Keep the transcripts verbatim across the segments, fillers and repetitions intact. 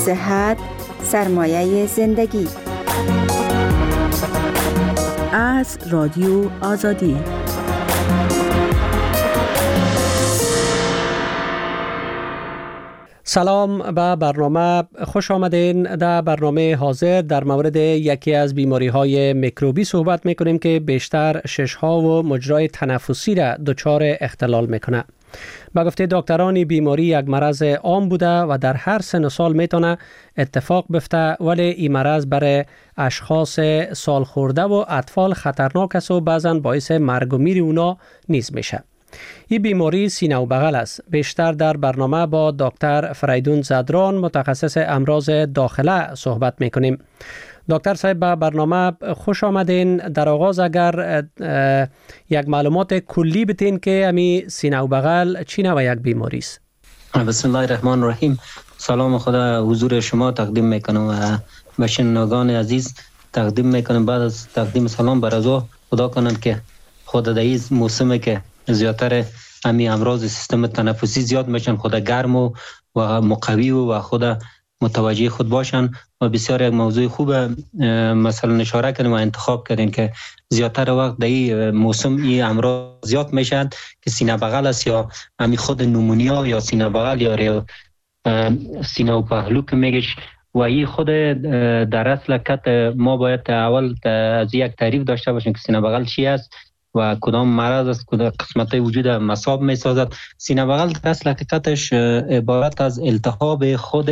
صحت سرمایه زندگی. از رادیو آزادی. سلام به برنامه، خوش آمدین. در برنامه حاضر در مورد یکی از بیماری های میکروبی صحبت میکنیم که بیشتر ششها و مجرای تنفسی را دچار اختلال میکنه. با گفته دکتران بیماری یک مرض عام بوده و در هر سن و سال میتونه اتفاق بیفته، ولی این مرض برای اشخاص سال خورده و اطفال خطرناک است و بعضا باعث مرگ و میر اونا نیز میشه. این بیماری سینه و بغل است. بیشتر در برنامه با دکتر فریدون زدران متخصص امراض داخله صحبت میکنیم. دکتر صاحب به برنامه خوش آمدین. در آغاز اگر یک معلومات کلی بتین که امی سینه و بغل چی نوع یک بیماری است؟ بسم الله الرحمن الرحیم. سلام خدا حضور شما تقدیم میکنم و به شنوندگان عزیز تقدیم میکنم. بعد از تقدیم سلام بر از خدا کنم که خود در این موسمی که زیادتر امی امراض سیستم تنفسی زیاد میشن، خود گرم و مقوی و خود متوجه خود باشن و بسیار یک موضوع خوب مثلا اشاره کردن و انتخاب کردن که زیادتر وقت در این موسم این امراض زیاد میشن که سینه بغل است یا امی خود نمونیا یا سینه بغل یا سینه و پهلو که میگش و این خود در اصل کت ما باید اول از یک تعریف داشته باشیم که سینه بغل چی است و کدام مرض است، کدام قسمت وجود مصاب می سازد. سینه بغل در اصل حقیقتش عبارت از التهاب خود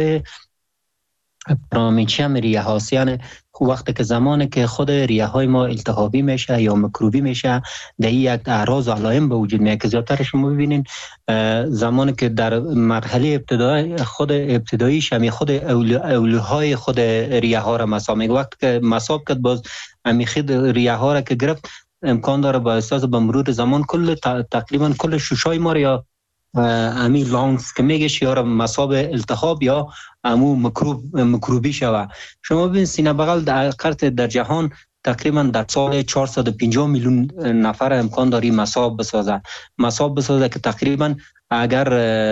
پرامیچم ریه هاست، یعنی وقتی که زمانی که خود ریه های ما التهابی میشه یا میکروبی میشه در این یک اعراض و علائم به وجود میاد که زیادتر شما ببینین زمانی که در مرحله ابتدایی خود ابتداییش همی خود اولوهای خود ریه ها را مصاب میگه. وقتی که مصاب کرد باز همی خود ریه ها را که گرفت امکان داره با اساس به مرور زمان کل تقریبا کل شوشای ما یا امی لانگز که میگه یا مصاب التهاب یا امو مکروب مکروبی شوه. شما ببین سینه بغل در حقیقت در جهان تقریبا در سال چهارصد و پنجاه میلیون نفر امکان داری مصاب بسازه مصاب بسازه که تقریبا اگر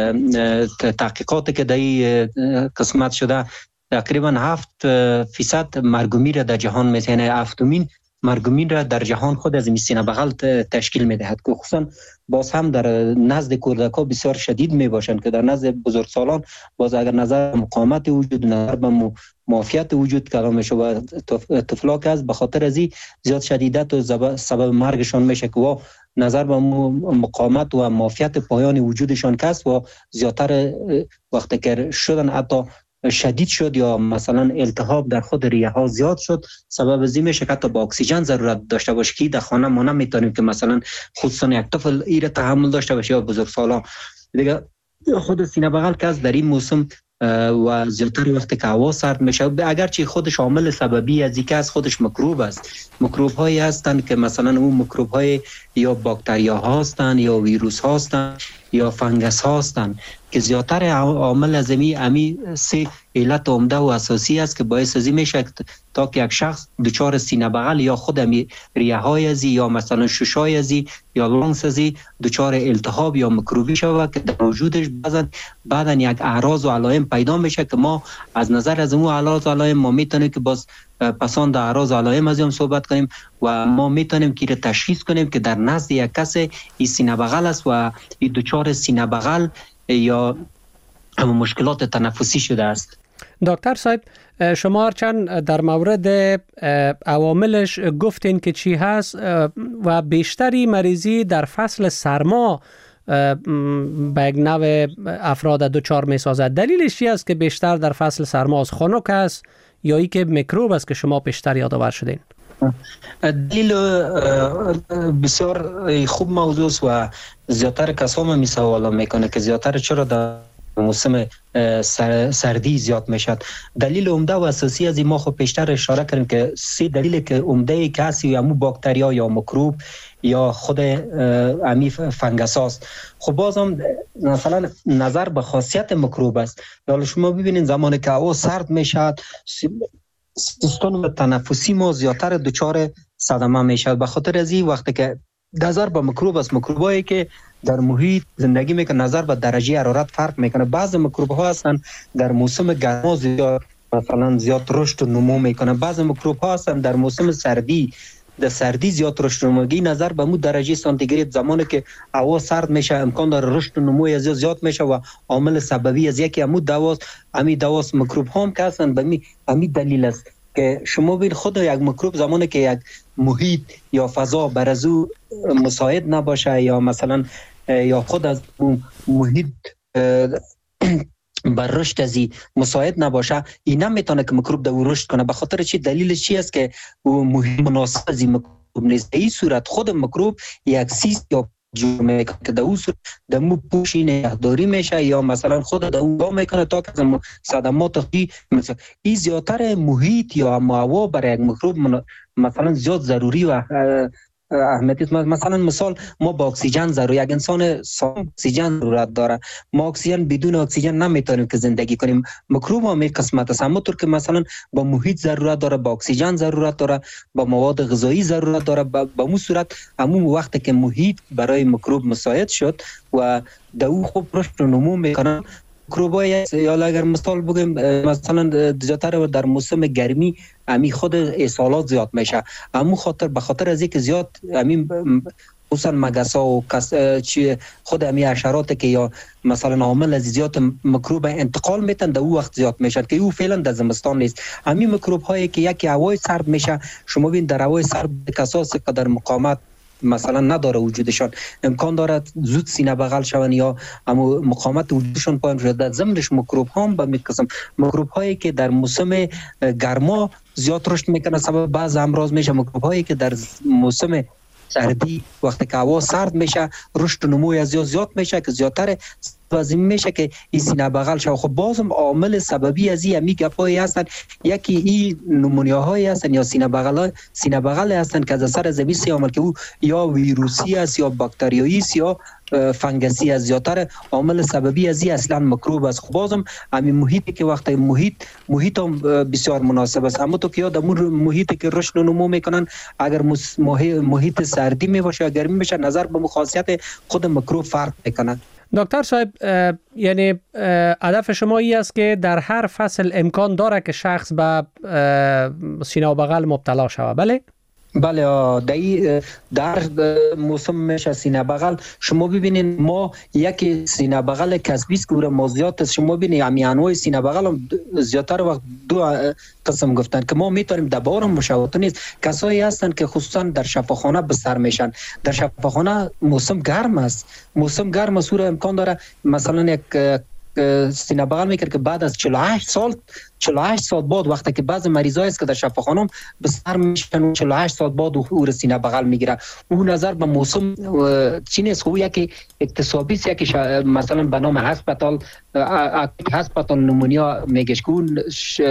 تحقیقاتی که در این قسمت شده تقریبا هفت فیصد مرگ و میر در جهان میزنه. هفتمین مرگ و میر را در جهان خود از سینه بغل تشکیل میدهد که خصوصا باز هم در نزد کودکان بسیار شدید می باشند که در نزد بزرگسالان باز اگر نظر مقاومت وجود نظر به معافیت وجود کلام میشه و طفلاک است به خاطر از این زیاد شدیدت و سبب مرگشان میشه که و نظر به مقاومت و معافیت پایان وجودشان کس و زیادتر وقتی که شدن حتی شدید شد یا مثلا التهاب در خود ریه ها زیاد شد سبب از این میشه که حتی با اکسیژن ضرورت داشته باشه که در خانه ما نمیتونیم که مثلا خصوصا یک طفل این تحمل داشته باشه یا بزرگسالان دیگه. خود سینه بغل که از در این موسم و زیادتر وقتی که هوا سرد میشه اگرچه خودش عامل سببی از اینکه از خودش میکروب است، میکروب هایی هستند که مثلا اون میکروب های یا باکتریا هستند یا ویروس هستند یا فنگس هستند که زیادتر عامل از امی امی سه علت عمده و اساسی است که باعث ازی میشه تا که یک شخص دچار سینه بغل یا خود امی ریه های ازی یا مثلا ششای ازی یا لانگز ازی دچار التهاب یا میکروبی شود که در وجودش بعضا بعدا یک اعراض و علائم پیدا میشه که ما از نظر از اون اعراض و علائم ما میتونیم که باز پسان در اعراض و علائم از هم صحبت کنیم و ما میتونیم که تشخیص کنیم که در نزد یک کس این سینه بغل است و این دچار سینه بغل یا مشکلات تنفسی شده است. دکتر صاحب شما هرچند در مورد عواملش گفتین که چی هست و بیشتری مریضی در فصل سرما به یک نوع افراد دچار می سازد. دلیلش چی است که بیشتر در فصل سرما از خنک است یا ای که میکروب است که شما بیشتر یادآور شدین؟ دلیل بسیار خوب موضوع است و زیادتر کسا می سوال میکنه که زیادتر چرا در موسم سردی زیاد میشد. دلیل عمده و اساسی از این ما خب پیشتر اشاره کردیم که سه دلیل که عمده کسی یا مو باکتریا یا میکروب یا خود امی فنگس هاست. خب بازم مثلا نظر به خاصیت میکروب است. حالا شما ببینید زمانی که هوا سرد میشد سیستم تنفسی ما زیادتر دچار صدمه میشد. به خاطر از این وقتی که نظر به میکروب است، میکروبایی که در محیط زندگی میکنه نظر به درجه حرارت فرق میکنه. بعض میکروب ها هستن در موسم گرما زیاد مثلا زیاد رشد و نمو میکنه، بعض میکروب ها هستن در موسم سردی در سردی زیاد رشد و نمو. نظر به مو درجه سانتیگراد زمانی که هوا سرد میشه امکان داره رشد و نمو زیاد زیاد میشه و عامل سببی از یکی همو دواست. امی دواست میکروب ها هم که هستن به می امی دلیل است که شما ببین خود یک میکروب زمانی که یک محیط یا فضا بر از او مساعد نباشه یا مثلا یا خود از محیط بر رشد ازی مساعد نباشه، این نمیتونه که میکروب در او رشد کنه. به خاطر چی؟ دلیلش چی است که او محیط مناسب ازی میکروب نیست. در این صورت خود میکروب یک سیست یا جور میکنه که در او صورت در مو پوشی نگهداری میشه یا مثلا خود در او با میکنه تا که صدمات خی مثلا این زیادتر محیط یا هوا برای یک میکروب مثلا زیاد ضروری و اهمیت. مثلا مثال ما با اکسیژن ضرورت، یک انسان سالم اکسیژن ضرورت داره. ما اکسیژن بدون اکسیژن نمیتونیم که زندگی کنیم. میکروب هم یک قسمت است، همونطور که مثلا با محیط ضرورت داره، با اکسیژن ضرورت داره، با مواد غذایی ضرورت داره. با اون صورت همون وقتی که محیط برای میکروب مساعد شد و در او خوب رشد و نمو میکنه میکروبای یا اگر مثال بگیم مثلا زیادتر در موسم گرمی امی خود احصالات زیاد میشه. امو خاطر به خاطر از اینکه زیاد امی خصوصا مگسا و چی خود امی حشراتی که یا مثلا عامل از زیاد میکروب انتقال میتن در او وقت زیاد میشن که او فعلا در زمستان نیست. امی میکروب هایی که یکی هوای سرد میشه، شما ببین در هوای سرد کساس قدر مقاومت مثلا نداره وجودشان، امکان داره زود سینه بغل شون یا اما مقاومت وجودشان پایین شده. در ضمنش میکروب ها هم به می قسم میکروب هایی که در موسم گرما زیاد رشد میکنه سبب بعض امراض میشه. میکروب هایی که در موسم سردی وقتی که هوا سرد میشه رشد و نموی زیاد زیاد میشه که زیادتر لازم میشه که این سینه بغل شه. خب بازم عامل سببی از این می گپایی هستن، یکی این نمونیا هایی هستن یا سینه بغل سینه بغل هستن که از اثر زمین سی عامل که او یا ویروسی است یا باکتریایی است یا فنگسی است. زیادتر عامل سببی از این اصلا میکروب است. خب بازم همین محیطی که وقتی محیط محیط هم بسیار مناسب است، اما تو که یاد امور محیطی که رشد و نمو میکنن اگر محیط سردی می باشه یا گرمی میشه نظر به خاصیت خود میکروب فرق میکنه. دکتر صاحب یعنی هدف شما این است که در هر فصل امکان داره که شخص به سینه و بغل مبتلا شود، بله؟ بله در در موسم میشه سینه بغل. شما ببینید ما یکی سینه بغل کسبی است که موضوعات شما ببینید همین انواع سینه بغل هم زیادتر وقت دو قسم گفتن که ما میتونیم در بار مشابهت نیست. کسایی هستن که خصوصا در شفاخانه بستر میشن، در شفاخانه موسم گرم است، موسم گرم است امکان داره مثلا یک سینه بغل میکرد که بعد از چهل و هشت سال چهل و هشت سال بعد وقتی که بعض مریضایی است که در شفاخانه بستر میشن و چهل و هشت سال بعد او سینه بغل میگیره. اون نظر به موسم چی نیست، خو یکی اکتسابی است، یکی مثلا به نام هسپتال هسپتال نمونیا میگش که اون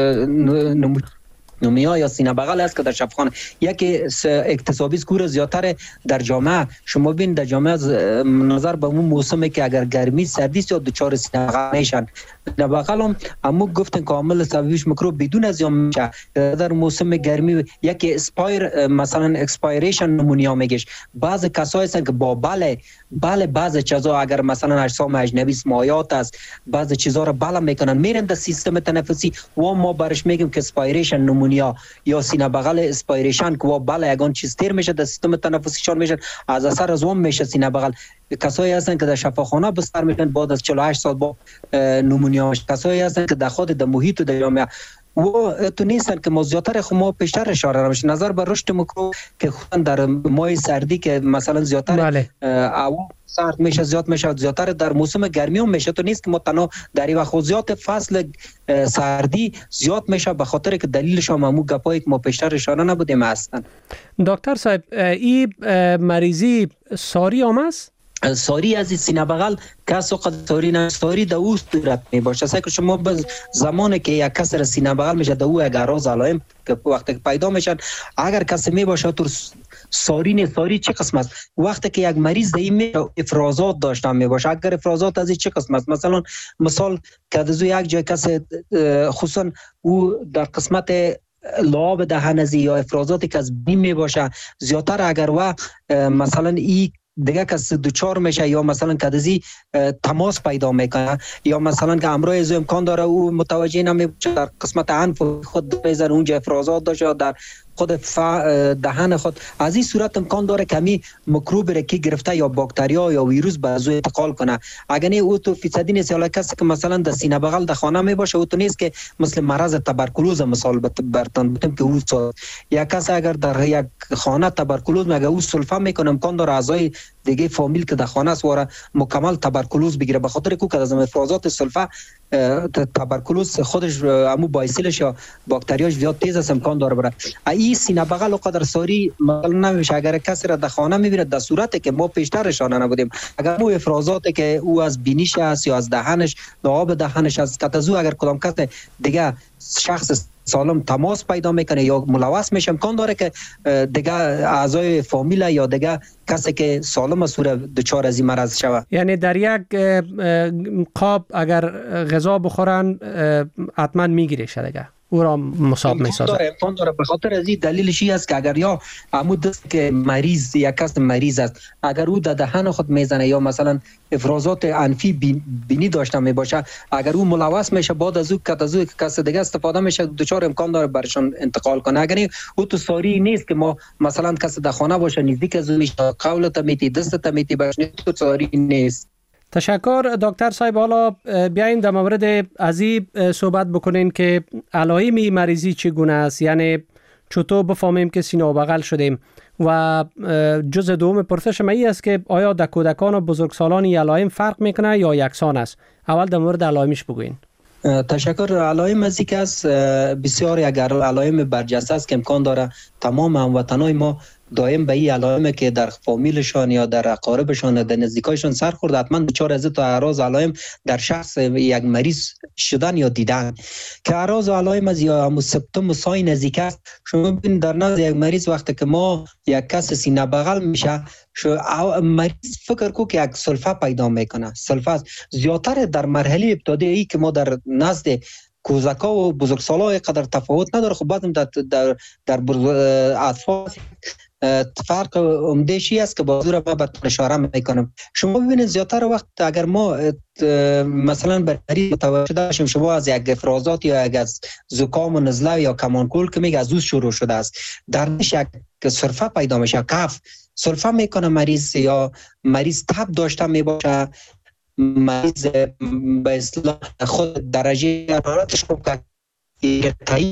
نمونیا یا سینه بغل است که در شفاخانه یکی اکتسابی است زیادتر در جامعه. شما ببین در جامعه نظر به اون موسمی که اگر گرمی سردی است یا دچار سینه بغل میشن. سینه بغل هم همو گفتن که عامل سببیش میکروب بدون از یا میشه. در موسم گرمی یکی اسپایر مثلا اکسپایریشن نمونیا میگش. بعض کسایی هستن که با بله بله بعض چیزا اگر مثلا اجسام اجنبی مایعات است بعض چیزا رو بله میکنن میرن در سیستم تنفسی و ما برش میگیم که اسپایریشن نمونیا یا سینه بغل اسپایریشن که و بله یگان چیز تیر میشه در سیستم تنفسیشان میشه از اثر از اون میشه سینه بغل. کسایی هستن که در شفاخانه بستر میشن بعد از چهل و هشت سال با نمونیا. کسایی هستن که در خود در محیط و در جامعه و تو نیستن که موضوعات خو ما پیشتر اشاره نمیشه نظر به رشد میکروب که خودن در ماه سردی که مثلا زیادتر بله. او سرد میشه زیاد میشه زیادتر در موسم گرمی هم میشه. تو نیست که ما تنها در این وقت فصل سردی زیاد میشه به خاطر که دلیلش هم همون گپایی که ما پیشتر اشاره نبودیم هستن. دکتر صاحب این مریضی ساری هم است؟ ساری از سینه بغل کس وقت ساری نه ساری در او صورت می باشه است که شما به زمانی که یک کسر سینه بغل میشه در او یک اعراض علائم که وقتی که پیدا میشن اگر کسی می باشه تو ساری نه ساری چه قسم است؟ وقتی که یک مریض در این افرازات داشته می باشه اگر افرازات از چه قسم است؟ مثلا مثال که از یک جای کسی خصوصا او در قسمت لعاب دهن یا افرازاتی که از بین می باشه زیادتر اگر و مثلا این دیگه کس دوچار میشه یا مثلا کدزی تماس پیدا میکنه یا مثلا که امروز امکان داره او متوجه نمیشه در قسمت انف خود بزنه اونجا افرازات داشته در خود دهن خود، از این صورت امکان داره کمی میکروب را که گرفته یا باکتریا یا ویروس به زو انتقال کنه. اگر نه او تو فیصدی نیست، یا کسی که مثلا در سینه بغل در خانه می باشه او تو نیست که مثل مرض تبرکلوز مثال برتون بتم که او یا کسی اگر در یک خانه تبرکلوز میگه او سلفه میکنه امکان داره اعضای دیگه فامیل که در خانه است واره مکمل تبرکلوز بگیره، به خاطر کو که از افرازات سلفه تبرکلوز خودش امو بایسیلش یا باکتریاش زیاد تیز است امکان داره بره. این سینه بغل و قدر ساری مثلا نمیشه. اگر کسی را در خانه میبینه در صورتی که ما پیشتر اشاره نبودیم، اگر مو افرازاتی که او از بینیش است یا از دهنش یا آب دهنش از کتازو اگر کدام کس دیگه شخص سالم تماس پیدا میکنه یا ملوث میشه، امکان داره که دیگه اعضای فامیل یا دیگه کسی که سالم صورت دچار از این مرض شود. یعنی در یک قاب اگر غذا بخورن حتما میگیره شده او را مصاب میسازه. امکان داره به خاطر از این دلیلش این است که اگر یا عمود که مریض یا کس مریض است اگر او در دهن خود میزنه یا مثلا افرازات انفی بینی داشته می باشه، اگر او ملوث میشه بعد از او که از او کس دیگه استفاده میشه دچار امکان داره برشان انتقال کنه. اگر او تو ساری نیست که ما مثلا کس در خانه باشه نزدیک از او میشه قولت میتی دستت میتی باشه تو ساری نیست. تشکر دکتر صاحب. حالا بیاین در مورد ازی صحبت بکنین که علائم مریضی چگونه است، یعنی چطور بفهمیم که سینه و بغل شدیم، و جز دوم پرسش من این است که آیا در کودکان و بزرگسالان این علائم فرق میکنه یا یکسان است؟ اول در مورد علائمش بگوین. تشکر. علائم از اینکه است بسیاری اگر علائم برجسته است که امکان داره تمام هموطنای ما دائم به این علائم که در فامیلشان یا در اقاربشان در نزدیکایشان سر خورده حتما دچار از تو اعراض علائم در شخص یک مریض شدن یا دیدن که اعراض علائم از یا همون سمپتوم و ساین نزدیک است. شما ببینید در نزد یک مریض وقتی که ما یک کس سینه بغل میشه شو مریض فکر کو که یک سلفه پیدا میکنه. سلفه زیاتر در مرحله ابتدایی که ما در نزد کوزکا و بزرگسالان قدر تفاوت نداره. خب بعدم در در در اطفال فرق عمده‌شی است که بازو را به اشاره میکنم. شما ببینید زیاتر وقت اگر ما مثلا بر مریض متوجه داشتیم شما از یک افرازات یا یک از زکام و نزله یا کمانکول که میگه از او شروع شده است، در نش یک سرفه پیدا میشه، کف سرفه میکنه مریض، یا مریض تب داشته میباشه، مریض به اصطلاح خود درجه حرارتش رو که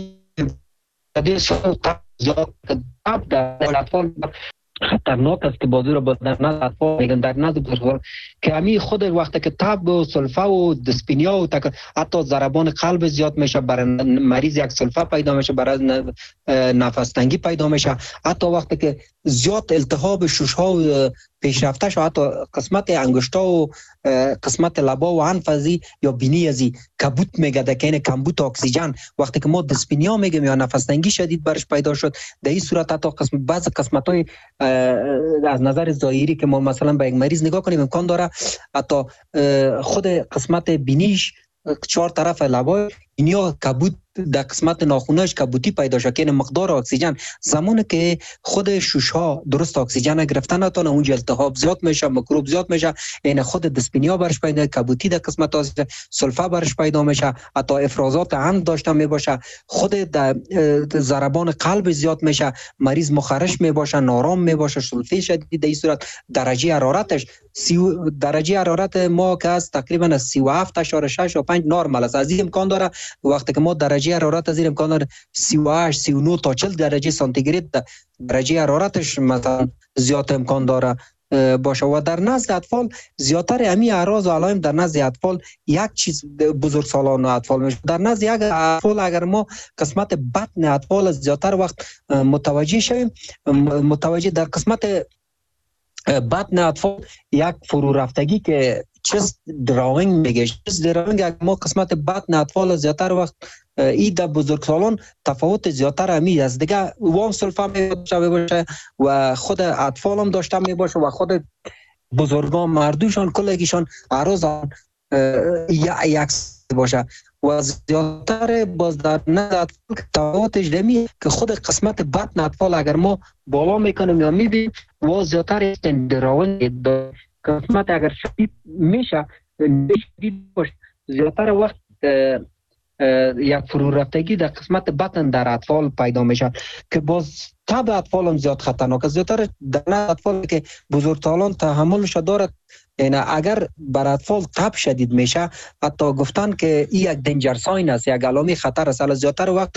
تعیین زیاد تب در اطفال خطرناک است که بازو را با در نزد اطفال میگن در نزد بزرگسالان که همین خود وقتی که تب و سلفه و دسپینیا و تک... حتی ضربان قلب زیاد میشه، برای مریض یک سلفه پیدا میشه، برای نفس تنگی پیدا میشه، حتی وقتی که زیاد التهاب ششها و پیشرفته شو، حتی قسمت انگشتا و قسمت لبا و انفزی یا بینی ازی کبوت میگه دکین کمبوت اکسیژن، وقتی که ما دسپینیا میگیم یا نفس تنگی شدید برش پیدا شد، در این صورت حتی قسم بعض قسمت های از نظر ظاهری که ما مثلا به یک مریض نگاه کنیم امکان داره حتی خود قسمت بینیش چهار طرف لبا اینیا کبوت در قسمت ناخونش کبوتی پیدا شد که مقدار اکسیژن زمانی که خود شوشها درست اکسیژن گرفتن نتونه اونجا التهاب زیاد میشه، میکروب زیاد میشه، یعنی خود دسپینیا برش پیدا، کبوتی در قسمت سلفه برش پیدا میشه، حتی افرازات هم داشته میباشه، خود ضربان قلب زیاد میشه، مریض مخرش میباشه، نارام میباشه، سلفه شدید. در این صورت درجه حرارتش درجه حرارت ما که از تقریبا از سی و هفت اشاره شش و پنج نرمال است. از این امکان داره وقتی که ما درجه حرارت از این امکان داره سی و هشت سی و نه تا چهل درجه سانتیگراد درجه حرارتش مثلا زیاد امکان داره باشه. و در نزد اطفال زیاتر همین اعراض و علائم در نزد اطفال یک چیز بزرگسالان و اطفال میشه. در نزد یک اطفال اگر ما قسمت بطن اطفال زیاتر وقت متوجه شویم، متوجه در قسمت بطن اطفال یک فرو رفتگی که چست دراونگ میگه، چست دراونگ اگر ما قسمت بطن اطفال زیاتر وقت ای در بزرگسالان تفاوت زیاتر همی است دیگه. وام سلفه می باشه و خود اطفال هم داشته می باشه و خود بزرگان مردوشان کلگیشان اعراض یک باشه و زیادتر باز در نظر تفاوتش دمی که خود قسمت بطن اطفال اگر ما بالا میکنیم یا میبینیم و زیادتر دراون قسمت اگر شدید میشه شدید باشه زیادتر وقت یک فرو رفتگی در قسمت بطن در اطفال پیدا میشه که باز تب اطفال هم زیاد خطرناک. زیادتر در اطفال که بزرگسالان تحملش دارد، یعنی اگر بر اطفال تب شدید میشه حتی گفتن که این یک دنجر ساین است، یک علامه خطر است. زیادتر وقت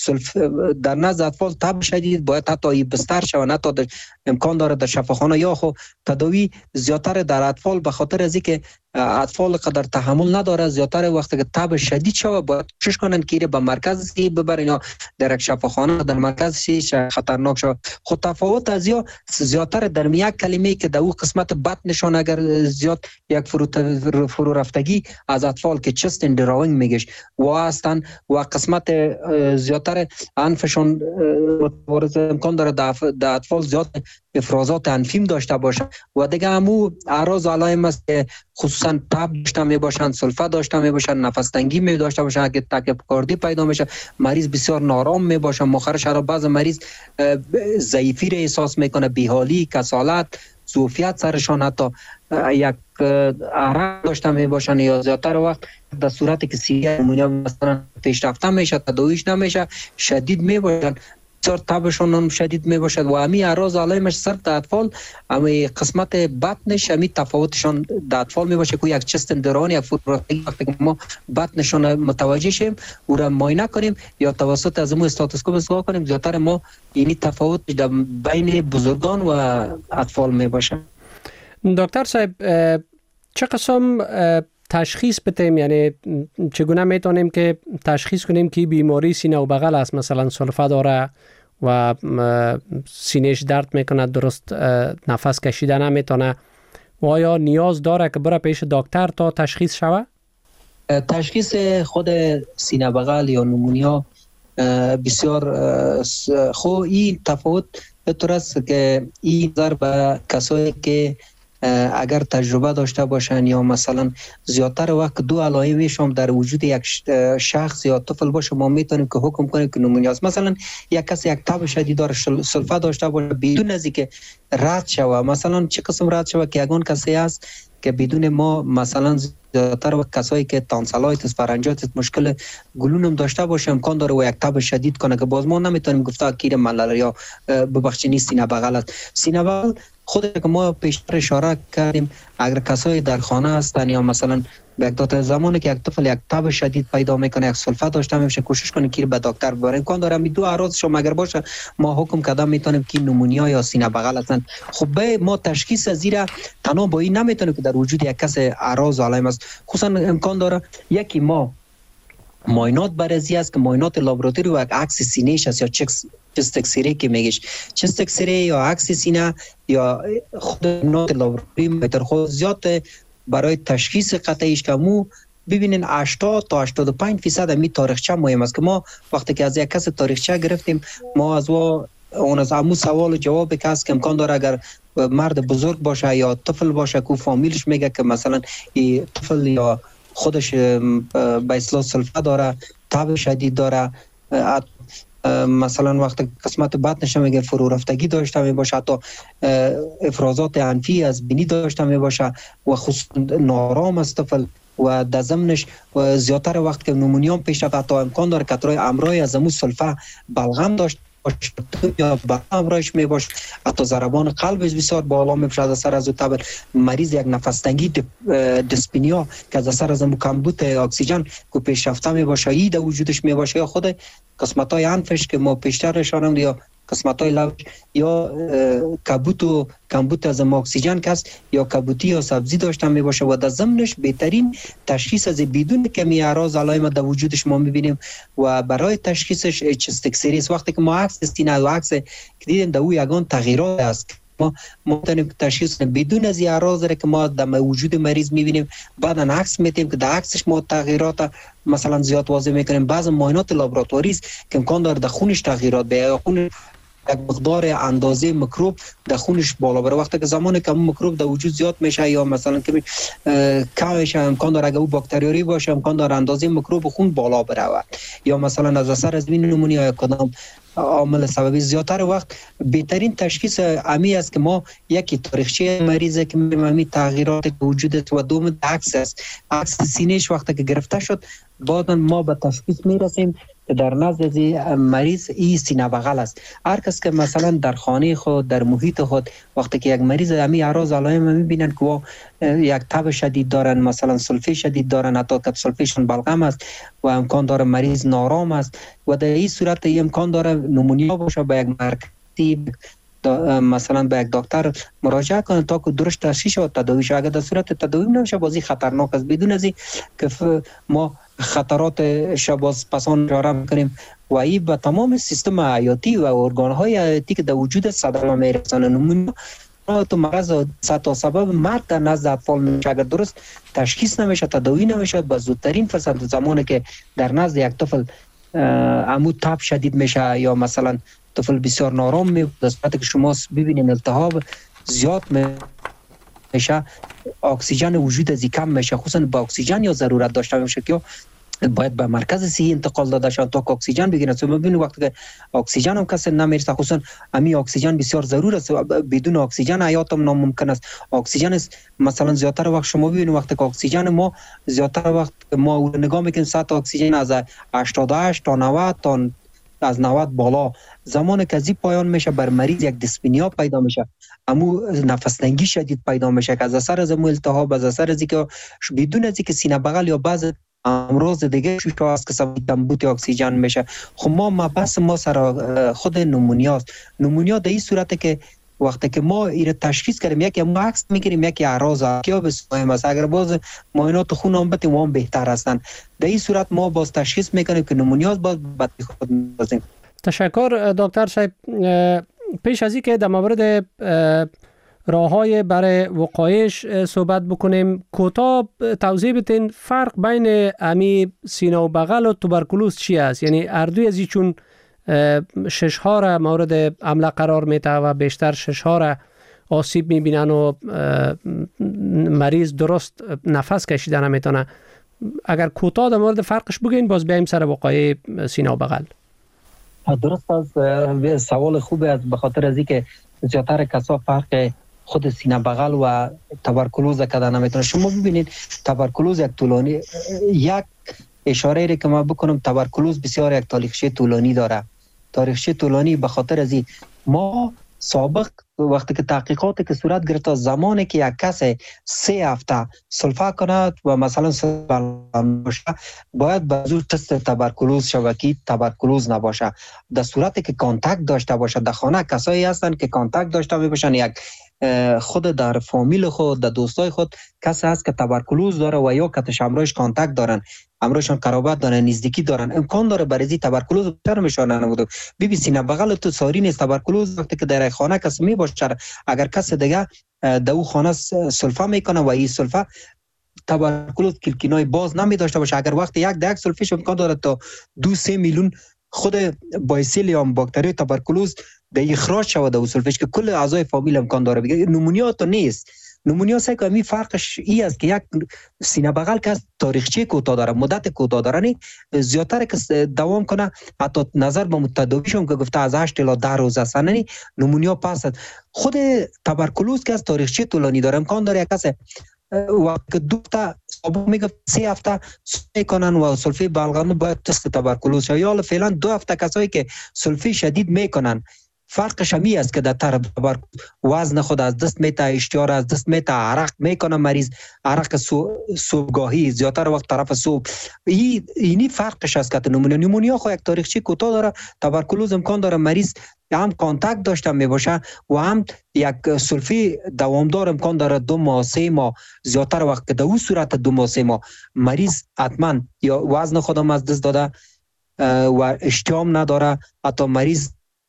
در نزد اطفال تب شدید باید حتی بستر شوند، حتی امکان داره در شفاخانه یا خو تداوی زیادتر در اطفال به خاطر از اینکه اطفال قدر تحمل نداره. زیادتر وقتی که تب شدید شوه باید کوشش کنن که به مرکز ببرن یا در یک شفاخانه در مرکز خطرناک شوه. خود تفاوت از یا زیادتر در یک کلمه که در او قسمت بطنشان اگر زیاد یک فرو, فرو رفتگی از اطفال که چست اندراوینگ میگش و هستن و قسمت زیادتر انفشان ورز امکان داره در اطفال زیاد افرازات انفیم داشته باشه و دیگه همو اعراض علائم است که خصوصا تب داشته می باشن، سلفه داشته می باشن، نفس تنگی می داشته باشن، که تکیکاردی پیدا میشه، مریض بسیار نارام می باشه، مخرش را بعض مریض ضعیفی را احساس میکنه، بیحالی، کسالت، ظرفیت سرشان، حتی یک عرق داشته می باشن یا زیادتر وقت در صورتی که سیری نمونیا مثلا پیشرفته میشه تداویش نمیشه شدید می باشن، بسیار تبشون هم شدید می باشد و همی اعراض علائمش صرف در اطفال همی قسمت بطنش همی تفاوتشان در اطفال می باشه که یک چست اندران یک فروتگی وقتی که ما بطنشان متوجه شیم او را معاینه کنیم یا توسط از مو استاتوسکوپ استفاده کنیم زیادتر ما اینی تفاوت در بین بزرگان و اطفال می باشه. دکتر صاحب چه قسم تشخیص بدیم، یعنی چگونه میتونیم که تشخیص کنیم که بیماری سینه و بغل است، مثلا سلفه داره و سینهش درد میکنه، درست نفس کشیدن نمیتونه و آیا نیاز داره که بره پیش دکتر تا تشخیص شوه؟ تشخیص خود سینه بغل یا نمونیا بسیار خو این تفاوت به طور است که این نظر به کسایی که اگر تجربه داشته باشن یا مثلا زیادتر وقت دو علائمش هم در وجود یک شخص یا طفل باشه ما میتونیم که حکم کنیم که نمونیا است. مثلا یک کسی یک تب شدید داره سلفه داشته باشه بدون از اینکه رد شوه، مثلا چه قسم رد شوه که یگان کسی است که بدون ما مثلا زیادتر وقت کسایی که تانسلایتس فرنجایتس مشکل گلون داشته باشه امکان داره و یک تب شدید کنه که باز ما نمیتونیم گفته که ملاریا ببخشید سینه بغل است. سینه بغل خود که ما پیشتر اشاره کردیم اگر کسایی در خانه هستن یا مثلا به یک داده زمانی که یک طفل یک تب شدید پیدا میکنه یک سلفه داشته میشه کوشش کنیم که به دکتر ببریم. امکان داره می دو اعراض شما اگر باشه ما حکم کردن میتونیم که نمونیا یا سینه بغل هستن. خب به ما تشخیص زیرا تنها با این نمیتونیم که در وجود یک کس اعراض علائم است. خصوصا امکان داره یکی ما معاینات بررسی است که معاینات لابراتوری و عکس سینه‌اش است یا چست اکسره که میگیش چست اکسره یا عکس سینه یا خود معاینات لابراتوری بهتر خود زیاد برای تشخیص قطعیش که مو ببینین هشتاد تا هشتاد و پنج درصد می تاریخچه مهم است که ما وقتی که از یک کس تاریخچه گرفتیم ما از وا اون از همون سوال جواب کس که امکان داره اگر مرد بزرگ باشه یا طفل باشه که فامیلش میگه که مثلا این طفل یا خودش به اصطلاح سلفه داره، تب شدید داره، مثلا وقت قسمت بطنش میگه فرو رفتگی داشته می باشه، حتی افرازات انفی از بینی داشته می باشه و خصوصا نارام است طفل و در ضمنش زیادتر وقت که نمونیا پیش رفت حتی امکان داره کترای امرای از امو سلفه بلغم داشت یا با امرایش می باشه، حتی ضربان قلبش بسیار بالا می بشه از اثر از تب مریض یک نفس تنگی دیسپنیا که از اثر از کمبود اکسیژن که پیشرفته می باشه ای در وجودش می باشه یا خود قسمت های انفش که ما پیشتر اشاره یا قسمت های لبش یا کبوت و کمبود از اکسیژن کس یا کبوتی یا سبزی داشته می باشه و در ضمنش بهترین تشخیص از بدون کمی اعراض علائم در وجودش ما میبینیم و برای تشخیصش چست اکسره است. وقتی که ما عکس سینه و عکس که دیدیم در او یگان تغییرات است ما ممکنه تشخیص بدون از اعراض که ما در وجود مریض میبینیم بعدا عکس میتیم که در عکسش ما تغییرات مثلا زیاد واضح میکنیم. بعض معاینات لابراتوری است که امکان داره در خونش تغییرات به خون یک مقدار اندازه میکروب در خونش بالا بره. وقتی که زمانی که میکروب در وجود زیاد میشه یا مثلا که کم میشه، امکان داره اگه او باکتریایی باشه امکان داره اندازه میکروب خون بالا بره یا مثلا از اثر از وین نمونیا یا کدام عامل سببی. زیادتر وقت بهترین تشخیص امی است که ما یکی تاریخچه مریضه که می‌بینیم تغییرات وجود است و دوم عکس است. عکس سینه‌اش وقتی که گرفته شد بعد ما به تشخیص میرسیم که در نزد مریض این سینه بغل است. هر کس که مثلا در خانه خود در محیط خود وقتی که یک مریض امی اعراض علائم می‌بینن که یک تب شدید دارن، مثلا سلفه شدید دارن، حتی که سلفهشون بلغم است و امکان داره مریض نارام است و در این صورت امکان داره نمونیا باشه، به یک مرکزی مثلا به یک دکتر مراجعه کنه تا که درست تشخیص و تداوی شه. اگر در صورت تداوی نمیشه بازی خطرناک است. بدون از این که ما خطرات شباز پسان جاره میکنیم و این به تمام سیستم حیاتی و ارگانهای حیاتی که در وجود صدمه میرسانه. نمونیا تو مرض تا سبب مرگ در نزد اطفال میشه. اگر درست تشخیص نمیشه تداوی نمیشه با زودترین فرصت زمانی که در نزد یک طفل عمود تب شدید میشه یا مثلا طفل بسیار نارام می در صورتی که شما ببینید التهاب زیاد میشه، اکسیژن وجود از کم میشه، خصوصا با اکسیژن یا ضرورت داشته میشه که باید به مرکز صحی انتقال داده شود تا که اکسیژن بگیرن. چون ببینید وقتی که اکسیژن هم کسی نمیرسه، خصوصا امی اکسیژن بسیار ضرور است، بدون اکسیژن حیات هم ناممکن است. اکسیژن است مثلا زیادتر وقت شما ببینید وقتی که اکسیژن ما زیادتر وقت ما نگاه میکنیم سطح اکسیژن از هشتاد و هشت تا نود تا از نود بالا، زمان که از این پایان میشه بر مریض یک دیسپنیا پیدا میشه، امو نفس تنگی شدید پیدا میشه که از اثر از امو التهاب، از اثر از اینکه بدون از اینکه سینه بغل یا بعض امراض دیگه شو است که سبب کمبود اکسیژن میشه. خب ما مبحث ما سر خود نمونیاست. نمونیا در این صورته که وقتی که ما این تشخیص کردیم یکی ما عکس میگیریم یکی اعراض کیا بسیم است. اگر باز معاینات خون هم بتیم وام بهتر هستند. در این صورت ما باز تشخیص میکنیم که نمونیاست باز بعد خود می‌بازیم. تشکر دکتر صاحب. پیش از این که در مورد راه‌های برای وقایش صحبت بکنیم، کوتاه توضیح بدین فرق بین امی سینه و بغل و توبرکولوز چی است؟ یعنی اردوی از چون شش ها را مورد حمله قرار میده و بیشتر شش ها را آسیب میبینن و مریض درست نفس کشیدن نمیتونه. اگر کوتاه در مورد فرقش بگین باز بیایم سر وقایع سینه و بغل. درست از سوال خوبه است، به خاطر از اینکه زیادتر کسا فرق خود سینه بغل و توبرکولوز کده نمیتونه. شما ببینید توبرکولوز یک طولانی، یک اشاره ای که ما بکنم، توبرکولوز بسیار یک تاریخچه طولانی داره. تاریخچه طولانی به خاطر از این ما سابق وقتی که تحقیقاتی که صورت گرفت زمانی که یک کس سه هفته سلفه کند و مثلا باشه باید به زور تست توبرکولوز شود که توبرکولوز نباشه. در صورتی که کانتاکت داشته باشه، در خانه کسایی هستند که کانتاکت داشته میباشن، یک خود در فامیل خود در دوستای خود کسی هست که توبرکولوز داره و یا کتش همراهش کانتاکت دارن، همراهشان قرابت دارن، نزدیکی دارن، امکان داره برای توبرکولوز بیشتر میشونه نموده. بی بی سینه بغل تو ساری نیست توبرکولوز. وقتی که در خانه کسی می باشه، اگر کسی دیگه در او خانه سلفه میکنه و این سلفه توبرکولوز کلکینای باز نمی داشته باشه، اگر وقتی یک دک سلفیش امکان داره تا دو سه میلیون خود بایسیلیوم باکتری توبرکولوز در اخراج شود و سلفش که کل اعضای فامیل امکان داره بگیره. نمونیا تو نیست. نمونیا سه که می فرقش ای است که یک سینه بغل که تاریخچه کوتاه داره، مدت کوتاه داره، نه زیاتر که دوام کنه، حتی نظر به متداویشون که گفته از هشت تا ده روز است. نه نمونیا پس خود توبرکولوز که از تاریخچه طولانی داره، امکان داره یک کس وقت دو تا صبح میگه سه هفته میکنن و سلفه بلغم باید تست توبرکولوز شد، یا فعلا دو هفته کسایی که سلفه شدید میکنن. فرقش همی است که در طرف وزن خود از دست میته، اشتیار از دست میته، عرق میکنه مریض، عرق صبحگاهی زیادتر وقت طرف صبح. این اینی فرقش است که نمونیا نمونیا خو یک تاریخچه کوتاه داره، توبرکولوز امکان داره مریض هم کانتاکت داشته میباشه و هم یک سلفی دوامدار امکان داره دو ماه سه ماه، زیادتر وقت که در اون صورت دو ماه سه ماه مریض حتما یا وزن خودم از دست داده و اشتیام نداره، حتی مریض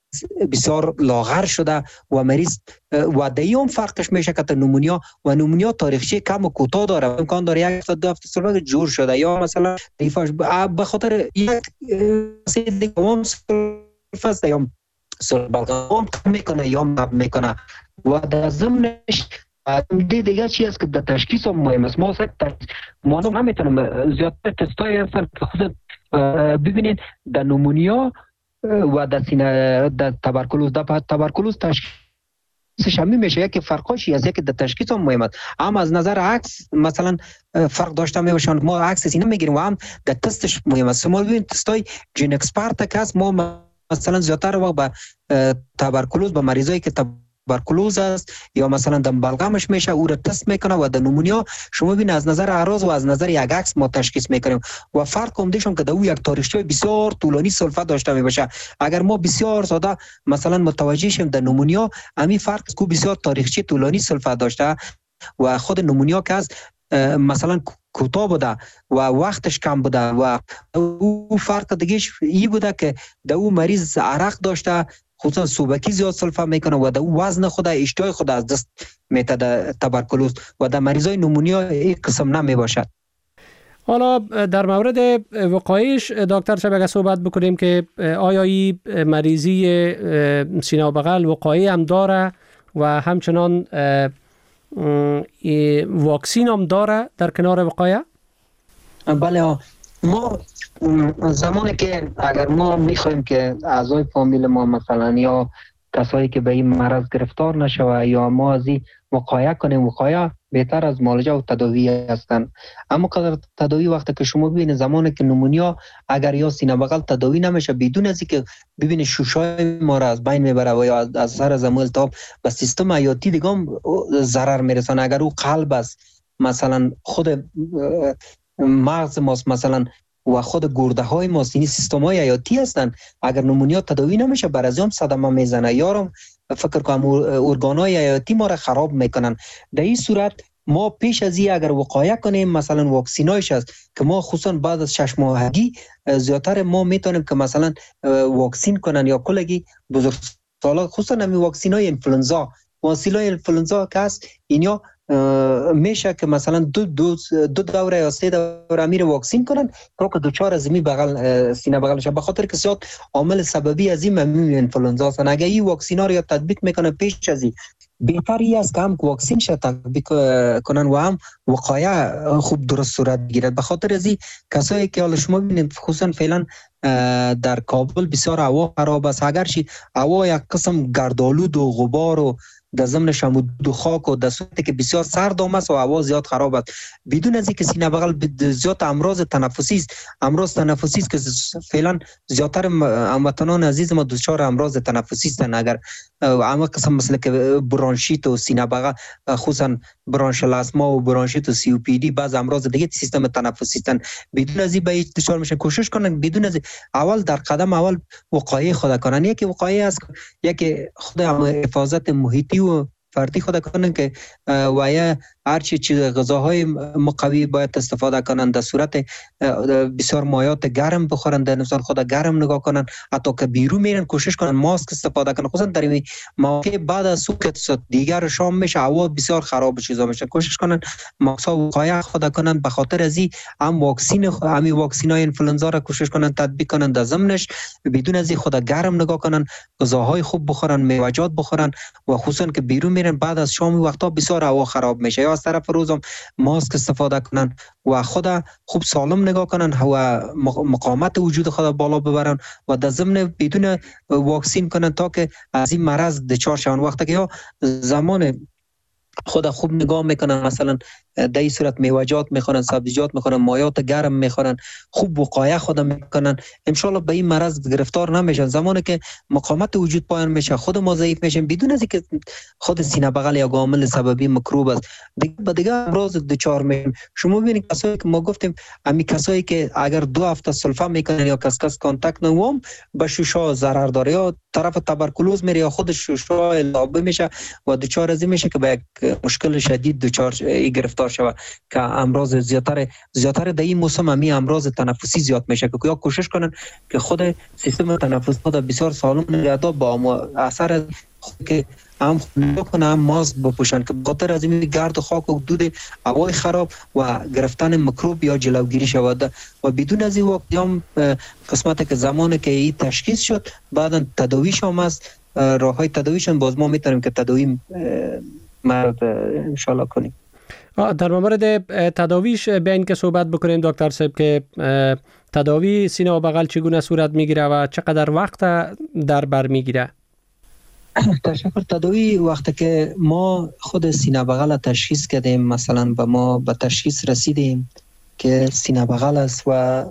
بسیار لاغر شده و مریض و دیوم فرقش میشه که نمونیا و نمونیا تاریخچه کم و کوتاه داره، امکان داره یک تا دو هفته سلفه جور شده یا مثلا به خاطر یک سه دیگه سلفه یا بلغم میکنه یا مب میکنه و در ضمنش دی دیگه چی است که در تشخیص هم مهم است. ما ما نمیتونیم زیادتر تستای هستن که خود ببینید در نمونیا و در سینه در تبرکلوز در تبرکلوز تشخیصش هم میشه یکی فرقاشی از یکی در تشخیص هم مهم است. هم از نظر عکس مثلا فرق داشته میباشن، ما عکس سینه میگیریم و هم در تستش مهم است. ما ببینید تستای جین اکسپرت که است، ما مثلا زیادتر وقت به تبرکلوز به مریضایی که تبرکلوز است یا مثلا دم بلغمش میشه او را تست میکنه و در نمونیا شما ببین از نظر اعراض و از نظر یک عکس ما تشخیص میکنیم و فرق هم دیشون که در او یک تاریخچه بسیار طولانی سلفه داشته میباشه. اگر ما بسیار ساده مثلا متوجه شیم در نمونیا همین فرق کو بسیار تاریخچه طولانی سلفه داشته و خود نمونیا که از مثلا کوتاه بوده و وقتش کم بوده و او فرق دیگهش ای بوده که در او مریض عرق داشته، خصوصا صوبکی زیاد سلفه میکنه و در وزن خود اشتهای خود از دست میته در تبرکلوز و در مریضای نمونیا این قسم نمی باشد. حالا در مورد وقایش دکتر صاحب اگر صحبت بکنیم که آیا این مریضی سینه و بغل وقایع هم داره و همچنان واکسین هم داره در کنار وقایع؟ بله، ما زمانی که اگر ما میخوایم که اعضای فامیل ما مثلا یا کسایی که به این مرض گرفتار نشوه یا ما از این وقایع کنیم، وقایع بهتر از معالجه و تداوی هستند. اما قدر تداوی وقتی که شما ببینید زمانی که نمونیا اگر یا سینه بغل تداوی نمیشه بدون از اینکه ببینید شوشای ما را از بین میبره و یا از سر زمو التهاب به سیستم حیاتی دیگه هم ضرر میرسانه. اگر او قلب است مثلا خود مغز ماست مثلا و خود گرده های ماست، این سیستم های حیاتی هستند، اگر نمونیا تداوی نمیشه بر از هم صدمه میزنه یارم فکر کنم ارگان های حیاتی ما را خراب میکنن. در این صورت ما پیش از این اگر وقایع کنیم مثلا واکسینایش است که ما خصوصا بعد از شش ماهگی زیادتر ما میتونیم که مثلا واکسین کنن یا کلگی بزرگسالا، خصوصا همین واکسینای انفلوئنزا واکسینای انفلوئنزا که است اینیا میشه که مثلا دو دو دو دوره یا سه دوره امیر واکسین کنن تا که دوچار از می بغل سینه بغلش، به خاطر که زیاد عامل سببی از این ممی انفلوئنزا است. اگه این واکسینا رو یا تطبیق میکنه پیش از این بهتری است که هم واکسین شد تطبیق کنن و هم وقایع خوب درست صورت گیرد. به خاطر از این کسایی که حالا شما ببینید خصوصا فعلا در کابل بسیار هوا خراب است، اگر چی هوا یک قسم گردآلود و غبار و در ضمنش هم دو خاک و در صورتی که بسیار سرد است و هوا زیاد خراب است، بدون از اینکه سینه بغل زیاد امراض تنفسی است، امراض تنفسی است که فعلا زیادتر هموطنان عزیز ما دچار امراض تنفسی هستند. اگر اما قسم مثل که برانشیت و سینه بغل خصوصا برانشل آسما و برانشیت و سی او پی دی بعض امراض دیگه سیستم تنفسی هستند، بدون از این به دچار میشن. کوشش کنن بدون از اول در قدم اول وقایع خود کنن. یکی وقایع است، یکی خود حفاظت محیطی و فردی خود کنن که و یا هر چی چیز غذاهای مقوی باید استفاده کنن، در صورت بسیار مایات گرم بخورن، در نفسان خود گرم نگاه کنن، حتی که بیرون میرن کوشش کنن ماسک استفاده کنن، خصوصا در این موقع بعد از صبح دیگر شام میشه هوا بسیار خراب چیزا میشه، کوشش کنن ماسک وقایع خود کنن. به خاطر از این هم واکسین همین واکسینای انفلوئنزا را کوشش کنن تطبیق کنن، در ضمنش بدون از این خود گرم نگاه کنن، غذاهای خوب بخورن، میوه‌جات بخورن و خصوصا که بیرون میرن بعد از شام وقتا بسیار هوا خراب میشه، یا از طرف روزم ماسک استفاده کنن و خود خوب سالم نگاه کنن و مقاومت وجود خود بالا ببرن و در ضمن بدون واکسین کنن تا که از این مرض دچار شون. وقتی که یا زمان خود خوب نگاه میکنن مثلا در این صورت میوه‌جات میخورن، سبزیجات میخورن، مایات گرم میخورن، خوب وقایع خود میکنن، ان شاء الله به این مرض گرفتار نمیشن. زمانی که مقاومت وجود پایان میشه خود ما ضعیف میشیم بدون از اینکه خود سینه بغل یا عامل سببی میکروب است دیگه به دیگه امراض دچار میشیم. شما ببینید کسایی که ما گفتیم امی کسایی که اگر دو هفته سلفه میکنن یا کس کس کانتاکت نوام به شوشا ضرر داره یا طرف تبرکلوز میره یا خود شوشا التهاب میشه و دچار از میشه که به یک مشکل شدید دچار گرفتار شود که امراض زیادتر زیادتر در این موسم همی امراض تنفسی زیاد میشه که یا کوشش کنن که خود سیستم تنفسی خود بسیار سالم نگه دار با اثر که هم خونه کنه هم ماسک بپوشن که بخاطر از این گرد و خاک و دود هوای خراب و گرفتن میکروب یا جلوگیری شود. و بدون از این وقت هم قسمت که زمانی که این تشخیص شد بعدا تداویش هم است، راه های تداویشون باز ما میتونیم که تداوی مرد انشالله کنیم. در مورد تداویش بیاین که صحبت بکنیم دکتر صاحب که تداوی سینه و بغل چگونه صورت میگیره و چقدر وقت در بر میگیره؟ تشکر. تداوی وقتی که ما خود سینه بغل تشخیص کردیم، مثلا به ما به تشخیص رسیدیم که سینه بغل است و